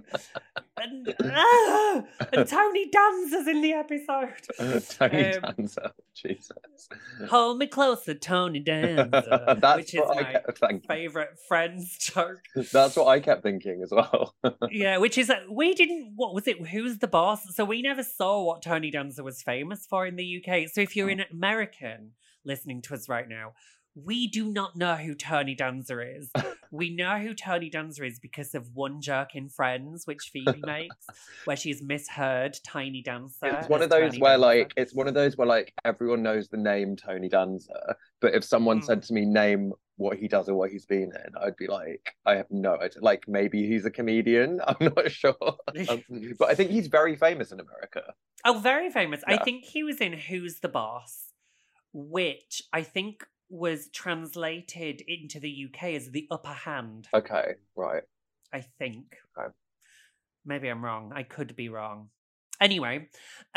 And Tony Danza's in the episode. Tony Danza, Jesus. Hold me closer, Tony Danza. That's which is my favourite Friends joke. That's what I kept thinking as well. Yeah, which is, what was it? Who's the boss? So we never saw what Tony Danza was famous for in the UK. So if you're an American listening to us right now, we do not know who Tony Danza is. We know who Tony Danza is because of one joke in Friends, which Phoebe makes, where she's misheard Tiny Dancer. It's one of those where like everyone knows the name Tony Danza, but if someone said to me, name what he does or what he's been in, I'd be like, I have no idea. Like, maybe he's a comedian. I'm not sure. But I think he's very famous in America. Oh, very famous. Yeah. I think he was in Who's the Boss, which I think was translated into the UK as The Upper Hand. Okay, right. I think. Okay. Maybe I'm wrong. I could be wrong. Anyway,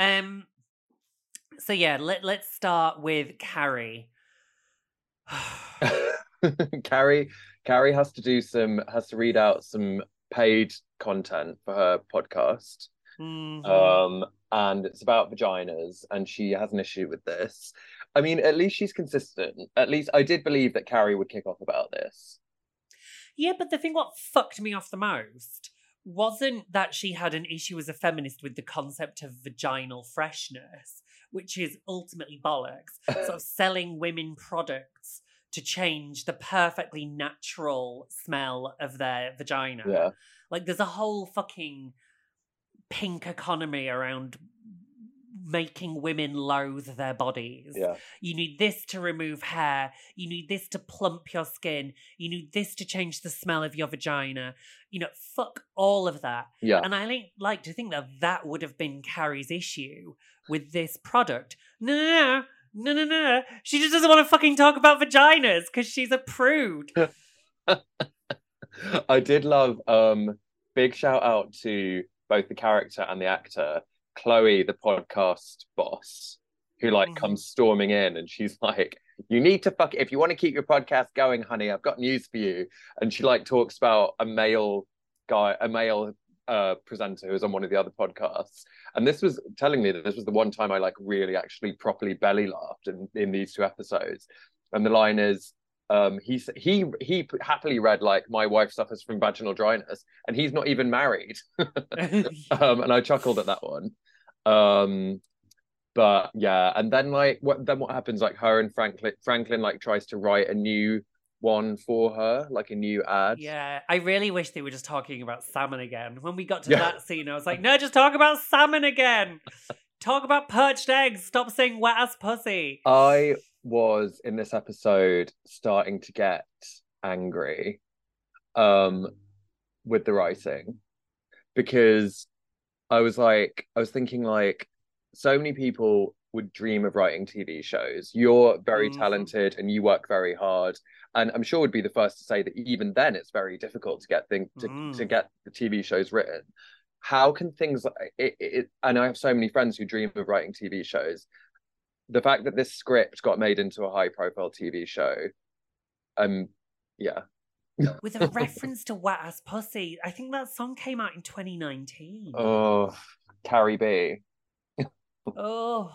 so yeah, let's start with Carrie. Carrie has to read out some paid content for her podcast. And it's about vaginas, and she has an issue with this. I mean, at least she's consistent. At least I did believe that Carrie would kick off about this. Yeah, but the thing what fucked me off the most wasn't that she had an issue as a feminist with the concept of vaginal freshness, which is ultimately bollocks. Sort of selling women products to change the perfectly natural smell of their vagina. Yeah. Like, there's a whole fucking pink economy around making women loathe their bodies. Yeah. You need this to remove hair. You need this to plump your skin. You need this to change the smell of your vagina. You know, fuck all of that. Yeah. And I like to think that would have been Carrie's issue with this product. No. She just doesn't want to fucking talk about vaginas because she's a prude. I did love, big shout out to both the character and the actor, Chloe, the podcast boss, who comes storming in, and she's like, you need to if you want to keep your podcast going, honey, I've got news for you. And she talks about a male presenter who was on one of the other podcasts. And this was telling me that this was the one time I really actually properly belly laughed in these 2 episodes. And the line is, he happily read my wife suffers from vaginal dryness, and he's not even married. And I chuckled at that one. But yeah, and then what happens? Her and Franklin tries to write a new one for her, a new ad. Yeah, I really wish they were just talking about salmon again. When we got to that scene, I was like, no, just talk about salmon again. Talk about perched eggs. Stop saying wet ass pussy. I was in this episode starting to get angry with the writing, because I was thinking so many people would dream of writing TV shows. You're very talented and you work very hard, and I'm sure would be the first to say that even then it's very difficult to get to get the TV shows written. How can things and I have so many friends who dream of writing TV shows. The fact that this script got made into a high-profile TV show, yeah. With a reference to wet ass pussy. I think that song came out in 2019. Oh, Carrie B. Oh.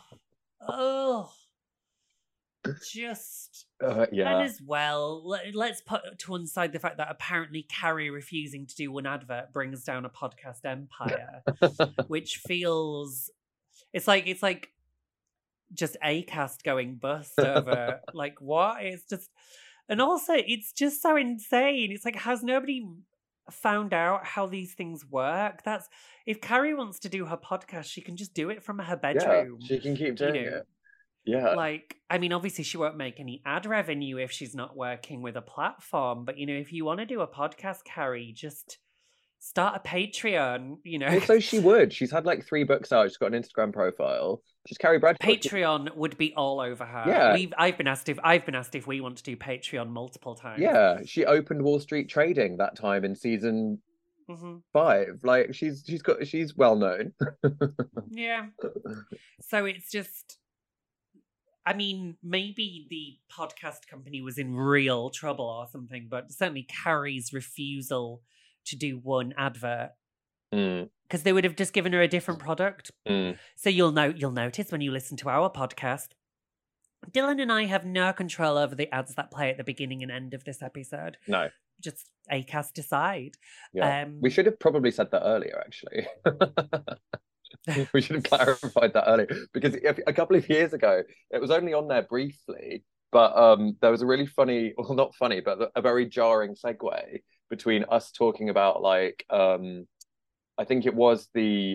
Just yeah. And as well, let's put to one side the fact that apparently Carrie refusing to do one advert brings down a podcast empire, which feels it's like just Acast going bust over what? It's just, and also it's just so insane. It's has nobody found out how these things work? That's, if Carrie wants to do her podcast, she can just do it from her bedroom. Yeah, she can keep doing it. Yeah. I mean, obviously she won't make any ad revenue if she's not working with a platform, but if you want to do a podcast, Carrie, just Start a Patreon, you know. Also, she would. She's had like 3 books out. She's got an Instagram profile. She's Carrie Bradshaw. Patreon would be all over her. Yeah. I've been asked if we want to do Patreon multiple times. Yeah, she opened Wall Street Trading that time in season 5. Like she's well known. Yeah. So it's just, I mean, maybe the podcast company was in real trouble or something, but certainly Carrie's refusal to do one advert, because they would have just given her a different product. So you'll notice when you listen to our podcast, Dylan and I have no control over the ads that play at the beginning and end of this episode. No. Just Acast decide. Yeah. We should have probably said that earlier, actually. We should have clarified that earlier, because a couple of years ago, it was only on there briefly, but there was a really funny, well, not funny, but a very jarring segue between us talking about, like, I think it was the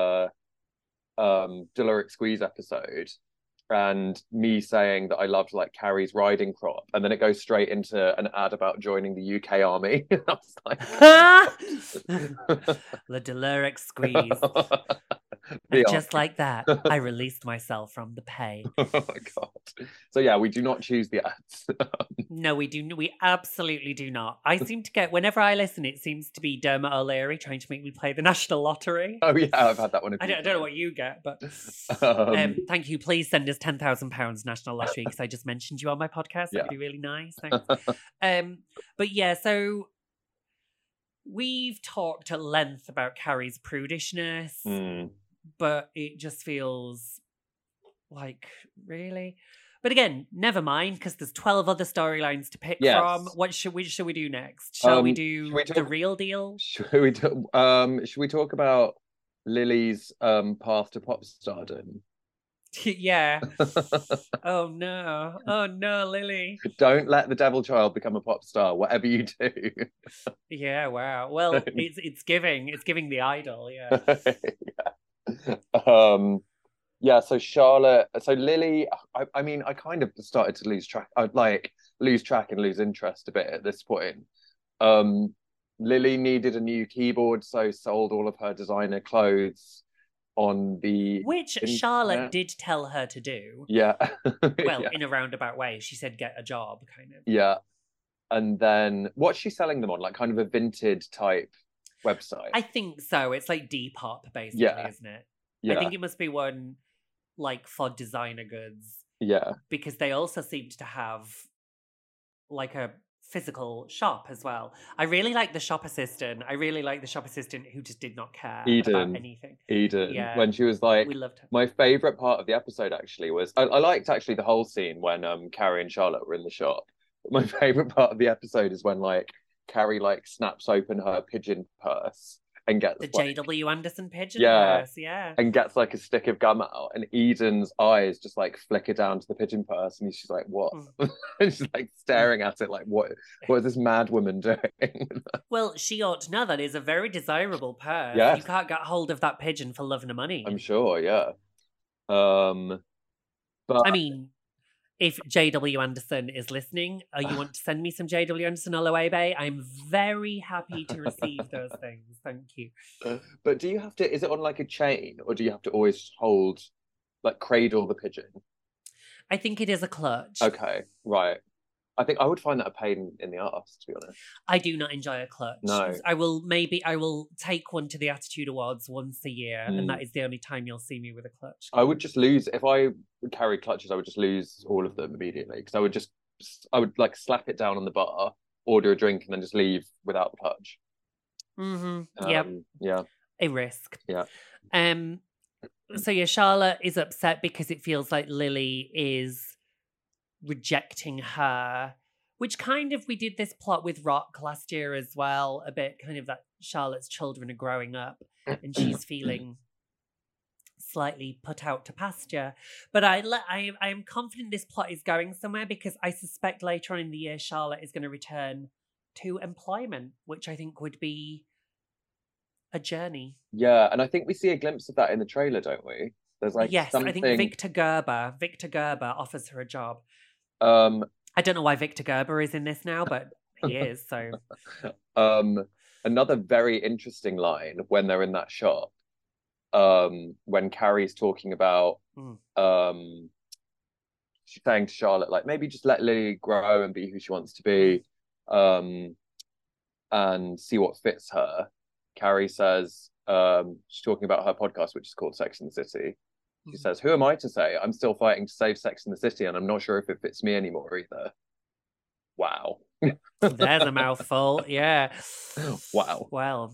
Deluxe Squeeze episode, and me saying that I loved like Carrie's riding crop, and then it goes straight into an ad about joining the UK Army. I was like, the Deluxe Squeeze. And just like that, I released myself from the pay. Oh my God. So yeah, we do not choose the ads. No, we do. We absolutely do not. I seem to get, whenever I listen, it seems to be Dermot O'Leary trying to make me play the National Lottery. Oh yeah, I've had that one. I don't know what you get, but thank you. Please send us £10,000 National Lottery, because I just mentioned you on my podcast. That'd be really nice. Thanks. But yeah, so we've talked at length about Carrie's prudishness. But it just feels like, really? But again, never mind, because there's 12 other storylines to pick from. What should we do next? Shall we do the real deal? Should we talk about Lily's path to pop stardom? Yeah. Oh no, Lily. Don't let the devil child become a pop star, whatever you do. Yeah, wow. Well, it's giving The Idol, yeah. So Lily, I mean, I kind of started to lose track. I'd like lose track and lose interest a bit at this point. Lily needed a new keyboard, so sold all of her designer clothes on the which Charlotte did tell her to do. Yeah. Well, in a roundabout way, she said get a job, kind of. Yeah. And then what's she selling them on? Like kind of a vintage type website? I think so. It's like Depop, basically, isn't it? Yeah. I think it must be one like for designer goods. Yeah. Because they also seemed to have like a physical shop as well. I really like the shop assistant. Who just did not care about anything. Eden. Yeah. When she was like, we loved her. My favourite part of the episode actually was, I liked actually the whole scene when Carrie and Charlotte were in the shop. But my favourite part of the episode is when like Carrie like snaps open her pigeon purse and gets the J.W. Anderson pigeon purse, and gets like a stick of gum out, and Eden's eyes just like flicker down to the pigeon purse, and she's like, "What?" And she's like staring at it, like, "What is this mad woman doing?" Well, she ought to know that is a very desirable purse. Yes. You can't get hold of that pigeon for love nor money. I'm sure, yeah. But I mean, if J.W. Anderson is listening, you want to send me some J.W. Anderson Oloebe, I'm very happy to receive those things. Thank you. But do you have to, is it on like a chain, or do you have to always hold, like cradle the pigeon? I think it is a clutch. Okay, right. I think I would find that a pain in the arse, to be honest. I do not enjoy a clutch. No. I will take one to the Attitude Awards once a year, and that is the only time you'll see me with a clutch. I would just lose, if I would carry clutches, I would just lose all of them immediately, because I would like slap it down on the bar, order a drink, and then just leave without the clutch. Yeah. A risk. Yeah. So yeah, Charlotte is upset because it feels like Lily is rejecting her, which kind of, we did this plot with Rock last year as well, a bit kind of that Charlotte's children are growing up and she's feeling slightly put out to pasture. But I am confident this plot is going somewhere, because I suspect later on in the year Charlotte is going to return to employment, which I think would be a journey. Yeah, and I think we see a glimpse of that in the trailer, don't we? There's like something... I think Victor Gerber offers her a job. I don't know why Victor Gerber is in this now, but he is, so... another very interesting line when they're in that shop, when Carrie's talking about she's saying to Charlotte, like, maybe just let Lily grow and be who she wants to be, and see what fits her. Carrie says, she's talking about her podcast, which is called Sex and the City. She says, who am I to say? I'm still fighting to save Sex and the City, and I'm not sure if it fits me anymore either. Wow. There's a mouthful. Yeah. Wow. Well.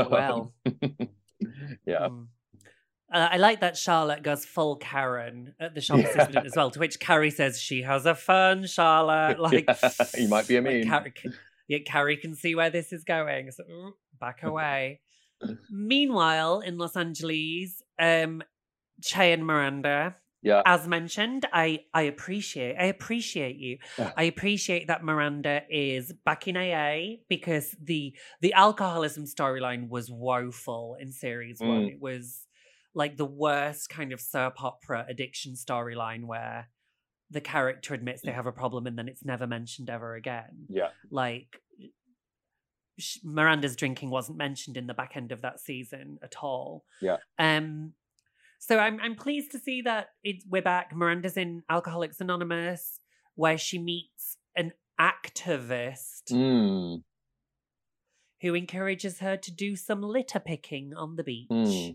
Yeah. I like that Charlotte goes full Karen at the shop assistant as well, to which Carrie says, she has a fun, Charlotte. Like, you might be a mean. Carrie can see where this is going. So, back away. Meanwhile, in Los Angeles, Che and Miranda. Yeah. As mentioned, I appreciate you. Yeah. I appreciate that Miranda is back in AA, because the alcoholism storyline was woeful in series 1. It was like the worst kind of soap opera addiction storyline where the character admits they have a problem and then it's never mentioned ever again. Yeah. Like, Miranda's drinking wasn't mentioned in the back end of that season at all. Yeah. So I'm pleased to see that we're back. Miranda's in Alcoholics Anonymous, where she meets an activist who encourages her to do some litter picking on the beach.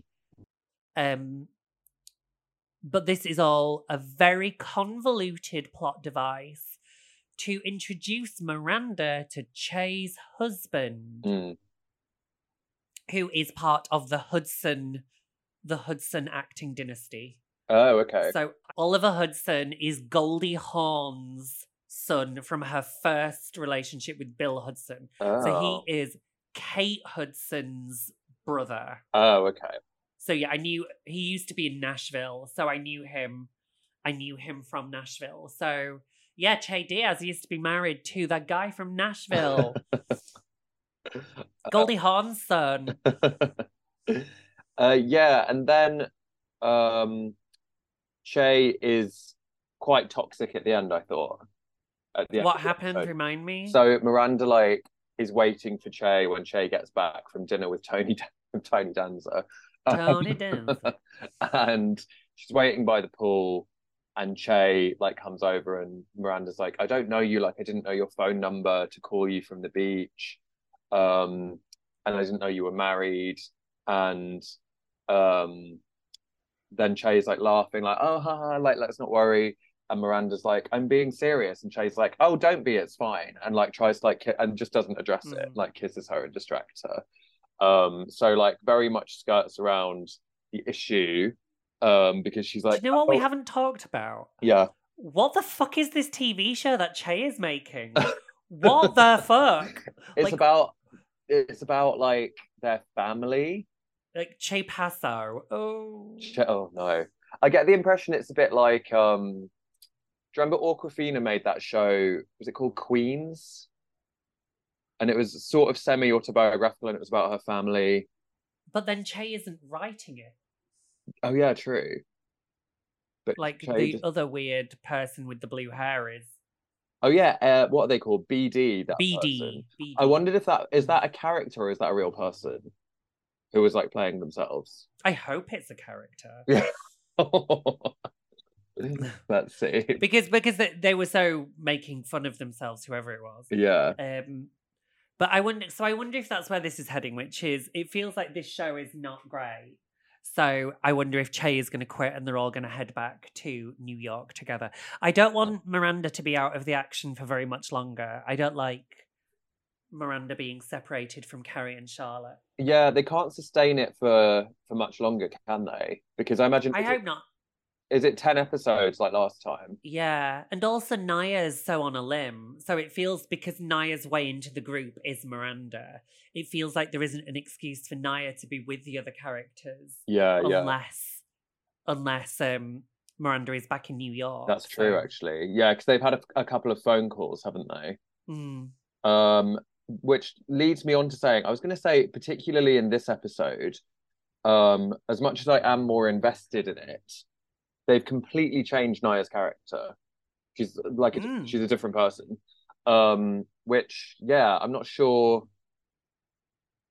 But this is all a very convoluted plot device to introduce Miranda to Che's husband, who is part of the Hudson acting dynasty. Oh, okay. So Oliver Hudson is Goldie Hawn's son from her first relationship with Bill Hudson. Oh. So he is Kate Hudson's brother. Oh, okay. So yeah, he used to be in Nashville, so I knew him from Nashville. So yeah, Che Diaz used to be married to that guy from Nashville. Goldie Hawn's son. Yeah, and then Che is quite toxic at the end, I thought. What happened? Remind me. So Miranda is waiting for Che when Che gets back from dinner with Tony Danza. Tony Danza. And she's waiting by the pool, and Che comes over, and Miranda's like, I don't know you, I didn't know your phone number to call you from the beach. And I didn't know you were married. And then Che's laughing, oh, ha, let's not worry. And Miranda's like, I'm being serious. And Che's like, oh, don't be, it's fine. And tries to and just doesn't address it, kisses her and distracts her. So very much skirts around the issue, because she's like, do you know what we haven't talked about? Yeah. What the fuck is this TV show that Che is making? What the fuck? It's about their family. Che Paso. Oh. Oh no. I get the impression it's a bit like, do you remember Awkwafina made that show? Was it called Queens? And it was sort of semi-autobiographical, and it was about her family. But then Che isn't writing it. Oh yeah, true. But the other weird person with the blue hair is. Oh yeah, what are they called? BD. BD. I wondered if that is a character or is that a real person who was playing themselves? I hope it's a character. Yeah. Let's see. Because they were so making fun of themselves, whoever it was. Yeah. But I wonder if that's where this is heading, which is, it feels like this show is not great. So I wonder if Che is going to quit and they're all going to head back to New York together. I don't want Miranda to be out of the action for very much longer. I don't like Miranda being separated from Carrie and Charlotte. Yeah, they can't sustain it for much longer, can they? Because I imagine... I hope not. Is it 10 episodes like last time? Yeah, and also Naya's so on a limb. So it feels, because Naya's way into the group is Miranda, it feels like there isn't an excuse for Naya to be with the other characters. Yeah, Unless Miranda is back in New York. That's true, actually. Yeah, because they've had a couple of phone calls, haven't they? Which leads me on to saying, I was going to say, particularly in this episode, as much as I am more invested in it, they've completely changed Naya's character. She's she's a different person. Which, yeah, I'm not sure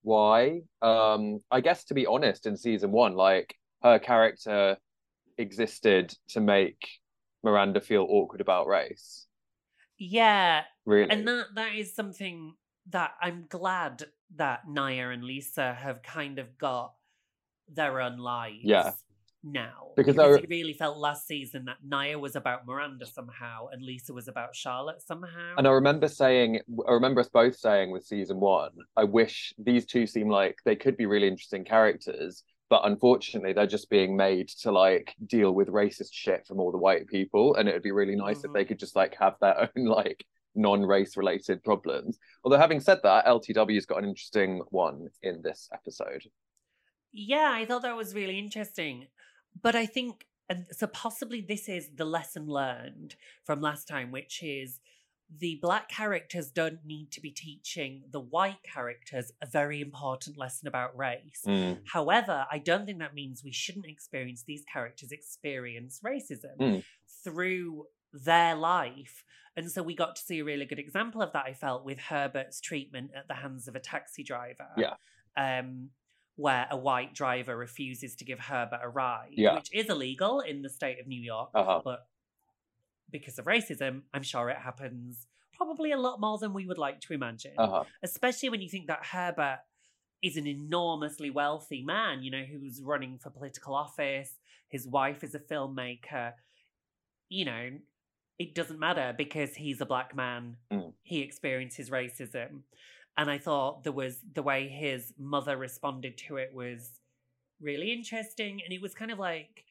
why. I guess, to be honest, in season one, like, her character existed to make Miranda feel awkward about race. Yeah. Really. And that is something that I'm glad that Naya and Lisa have kind of got their own lives now. Because it really felt last season that Naya was about Miranda somehow and Lisa was about Charlotte somehow. And I remember us both saying with season one, I wish these two seem like they could be really interesting characters, but unfortunately they're just being made to like deal with racist shit from all the white people, and it would be really nice if they could just like have their own like non-race related problems. Although having said that, LTW's got an interesting one in this episode. Yeah, I thought that was really interesting. But I think, and so possibly this is the lesson learned from last time, which is the black characters don't need to be teaching the white characters a very important lesson about race. However, I don't think that means we shouldn't experience these characters experience racism through their life. And so we got to see a really good example of that, I felt, with Herbert's treatment at the hands of a taxi driver. Yeah. Where a white driver refuses to give Herbert a ride, which is illegal in the state of New York. But because of racism, I'm sure it happens probably a lot more than we would like to imagine. Especially when you think that Herbert is an enormously wealthy man, you know, who's running for political office. His wife is a filmmaker. You know, it doesn't matter because he's a black man. He experiences racism. And I thought there was the way his mother responded to it was really interesting. And it was kind of like,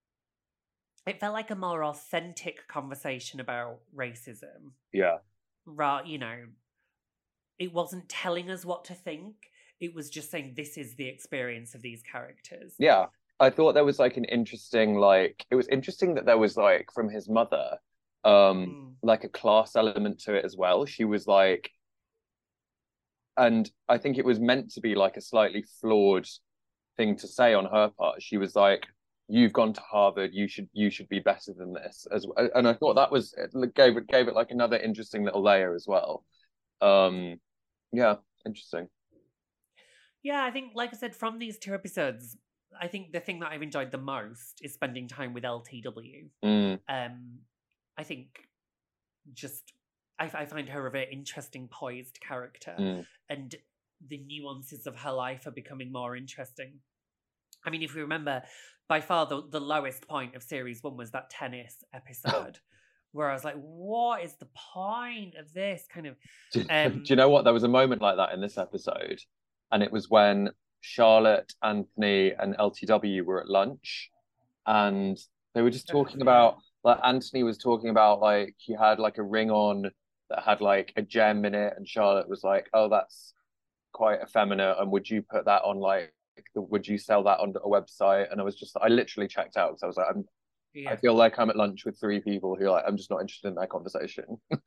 it felt like a more authentic conversation about racism. Yeah. You know, it wasn't telling us what to think. It was just saying, this is the experience of these characters. Yeah. I thought there was like an interesting, like, it was interesting that there was like, from his mother, like a class element to it as well. She was like, and I think it was meant to be like a slightly flawed thing to say on her part. She was like, "You've gone to Harvard. You should be better than this." And I thought that was gave it like another interesting little layer as well. Yeah, interesting. Yeah, I think, like I said, from these two episodes, I think the thing that I've enjoyed the most is spending time with LTW. I think just. I find her a very interesting, poised character, and the nuances of her life are becoming more interesting. I mean, if we remember, by far the lowest point of series one was that tennis episode, where I was like, what is the point of this kind of... Do you know what? There was a moment like that in this episode, and it was when Charlotte, Anthony, and LTW were at lunch, and they were just talking about, like, Anthony was talking about, like, he had, like, a ring on that had like a gem in it, and Charlotte was like, "Oh, that's quite effeminate, and would you put that on like would you sell that on a website?" And I literally checked out because I was like, I feel like I'm at lunch with three people who, like, I'm just not interested in that conversation.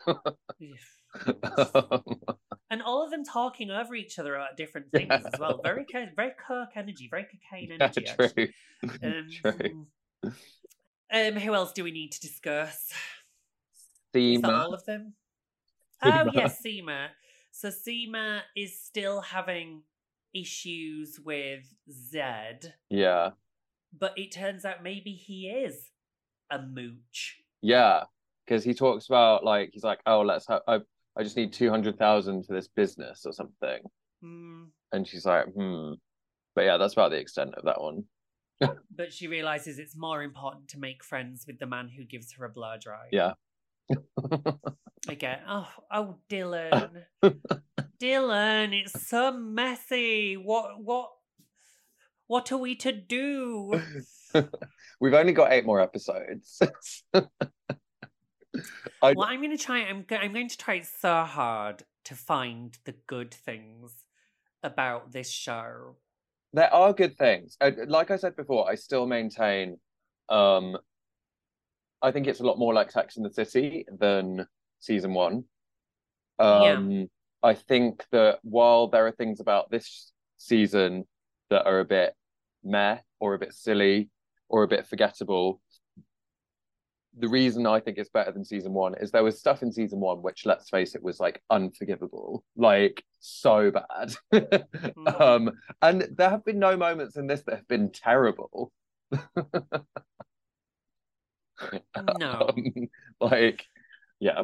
And all of them talking over each other about different things as well. Very Kirk energy, very cocaine energy. True. Who else do we need to discuss? Seema. Is that all of them? Oh, yes, Seema. So Seema is still having issues with Zed. Yeah. But it turns out maybe he is a mooch. Yeah, because he talks about, like, he's like, "Oh, I just need 200,000 for this business or something." And she's like, But yeah, that's about the extent of that one. But she realizes it's more important to make friends with the man who gives her a blow dry. Yeah. Again, oh, Dylan, Dylan, it's so messy. What are we to do? We've only got 8 more episodes. I'm going to try. I'm going to try so hard to find the good things about this show. There are good things. Like I said before, I still maintain. I think it's a lot more like Sex and the City than season 1. I think that while there are things about this season that are a bit meh or a bit silly or a bit forgettable, the reason I think it's better than season 1 is there was stuff in season 1 which, let's face it, was like unforgivable, like so bad. And there have been no moments in this that have been terrible. No. Like, yeah.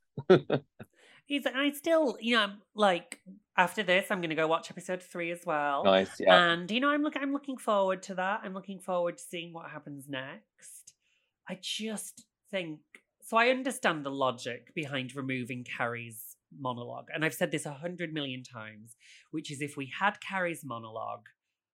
I still, like, after this, I'm going to go watch episode 3 as well. Nice, yeah. And, I'm looking forward to that. I'm looking forward to seeing what happens next. I just think... So I understand the logic behind removing Carrie's monologue. And I've said this 100 million times, which is if we had Carrie's monologue,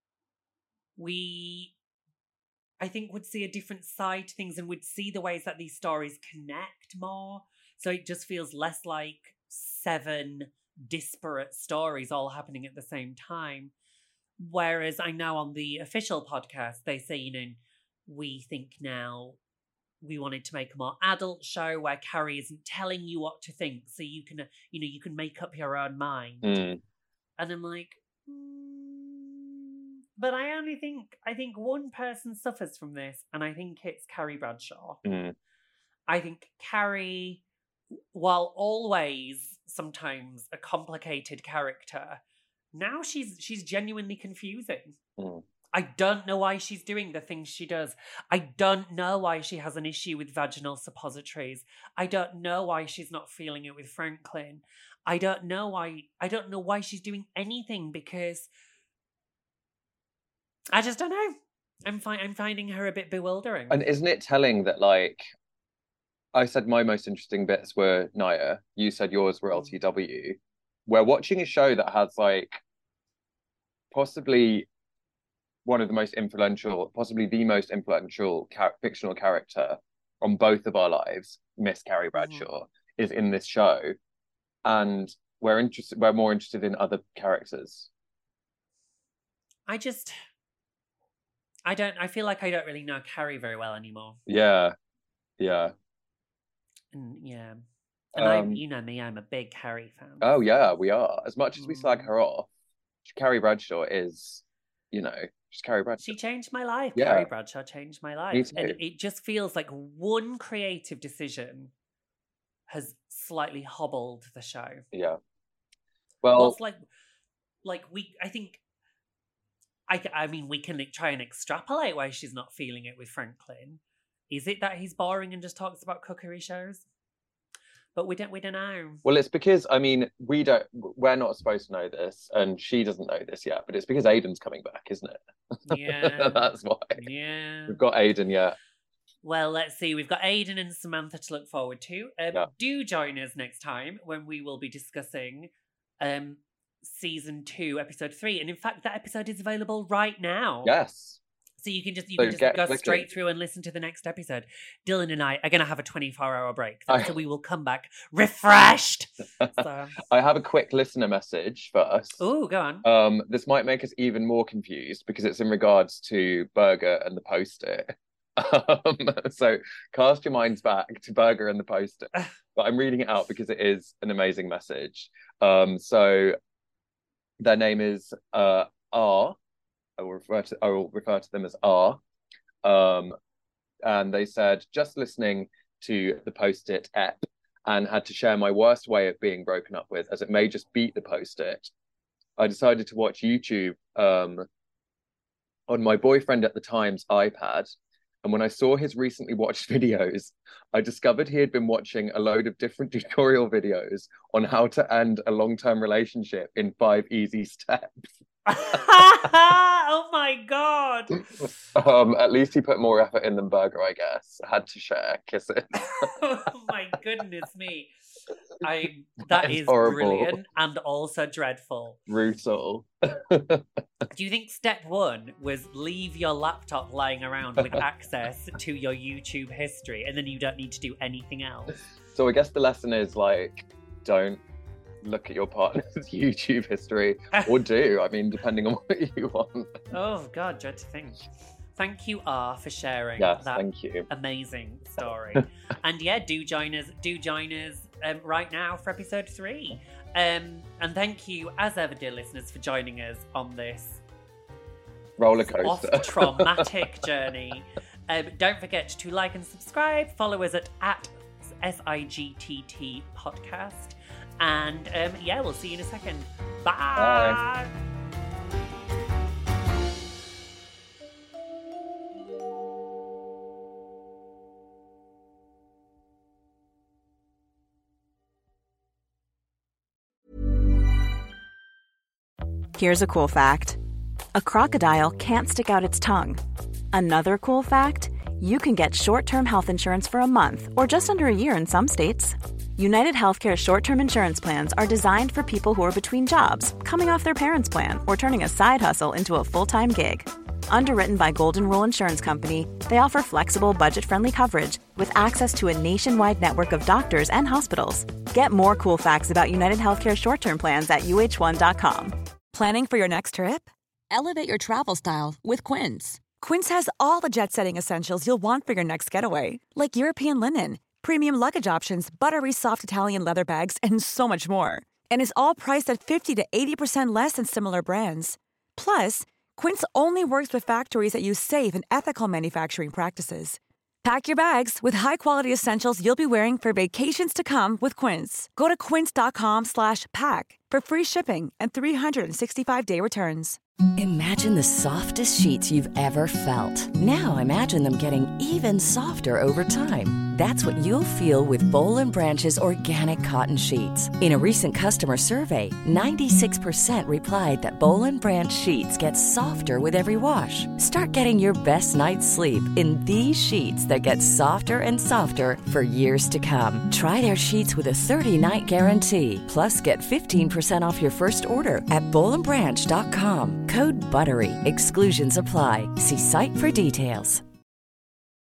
we... I think would see a different side to things and would see the ways that these stories connect more. So it just feels less like 7 disparate stories all happening at the same time. Whereas I know on the official podcast, they say, we think now we wanted to make a more adult show where Carrie isn't telling you what to think. So you can, you can make up your own mind. And I'm like, but I think one person suffers from this, and I think it's Carrie Bradshaw. I think Carrie, while always sometimes a complicated character, now she's genuinely confusing. I don't know why she's doing the things she does. I don't know why she has an issue with vaginal suppositories. I don't know why she's not feeling it with Franklin. I don't know why she's doing anything, because I just don't know. I'm finding her a bit bewildering. And isn't it telling that, like, I said my most interesting bits were Naya, you said yours were LTW. We're watching a show that has, like, possibly one of the most influential, possibly the most influential fictional character on both of our lives, Miss Carrie Bradshaw, is in this show. And we're more interested in other characters. I feel like I don't really know Carrie very well anymore. Yeah. And and you know me, I'm a big Carrie fan. Oh yeah, we are. As much as we slag her off, Carrie Bradshaw is, she's Carrie Bradshaw. She changed my life. Yeah. Carrie Bradshaw changed my life. Me too. And it just feels like one creative decision has slightly hobbled the show. Yeah. Well, I mean, we can try and extrapolate why she's not feeling it with Franklin. Is it that he's boring and just talks about cookery shows? But we don't know. Well, it's because, I mean, we're not supposed to know this, and she doesn't know this yet, but it's because Aidan's coming back, isn't it? Yeah. That's why. Yeah. We've got Aidan, yeah. Well, let's see. We've got Aidan and Samantha to look forward to. Do join us next time when we will be discussing season 2, episode 3. And in fact, that episode is available right now. Yes. So you can just go straight through and listen to the next episode. Dylan and I are going to have a 24-hour break, so we will come back refreshed. So. I have a quick listener message first. Oh, go on. This might make us even more confused because it's in regards to Berger and the Post-it. So cast your minds back to Berger and the Post-it. But I'm reading it out because it is an amazing message. So their name is R. I will refer to them as R. And they said, just listening to the Post-it app and had to share my worst way of being broken up with, as it may just beat the Post-it. I decided to watch YouTube on my boyfriend at the time's iPad. And when I saw his recently watched videos, I discovered he had been watching a load of different tutorial videos on how to end a long-term relationship in 5 easy steps. Oh my god. At least he put more effort in than Berger, I guess. Had to share kisses. Oh my goodness me. That is horrible. Brilliant and also dreadful. Brutal. Do you think step 1 was leave your laptop lying around with access to your YouTube history and then you don't need to do anything else? So I guess the lesson is, like, don't look at your partner's YouTube history, or do. I mean, depending on what you want. Oh god, dread to think. Thank you, R, for sharing that thank you. Amazing story. And yeah, do join us right now for episode 3. And thank you, as ever, dear listeners, for joining us on this roller coaster, traumatic journey. Don't forget to like and subscribe. Follow us at SIGTT podcast. And yeah, we'll see you in a second. Bye. Here's a cool fact. A crocodile can't stick out its tongue. Another cool fact, you can get short-term health insurance for a month or just under a year in some states. United Healthcare short-term insurance plans are designed for people who are between jobs, coming off their parents' plan, or turning a side hustle into a full-time gig. Underwritten by Golden Rule Insurance Company, they offer flexible, budget-friendly coverage with access to a nationwide network of doctors and hospitals. Get more cool facts about United Healthcare short-term plans at uh1.com. Planning for your next trip? Elevate your travel style with Quince. Quince has all the jet-setting essentials you'll want for your next getaway, like European linen, premium luggage options, buttery soft Italian leather bags, and so much more. And is all priced at 50 to 80% less than similar brands. Plus, Quince only works with factories that use safe and ethical manufacturing practices. Pack your bags with high-quality essentials you'll be wearing for vacations to come with Quince. Go to quince.com/pack for free shipping and 365-day returns. Imagine the softest sheets you've ever felt. Now imagine them getting even softer over time. That's what you'll feel with Boll & Branch's organic cotton sheets. In a recent customer survey, 96% replied that Boll & Branch sheets get softer with every wash. Start getting your best night's sleep in these sheets that get softer and softer for years to come. Try their sheets with a 30-night guarantee. Plus, get 15% off your first order at bollandbranch.com. Code BUTTERY. Exclusions apply. See site for details.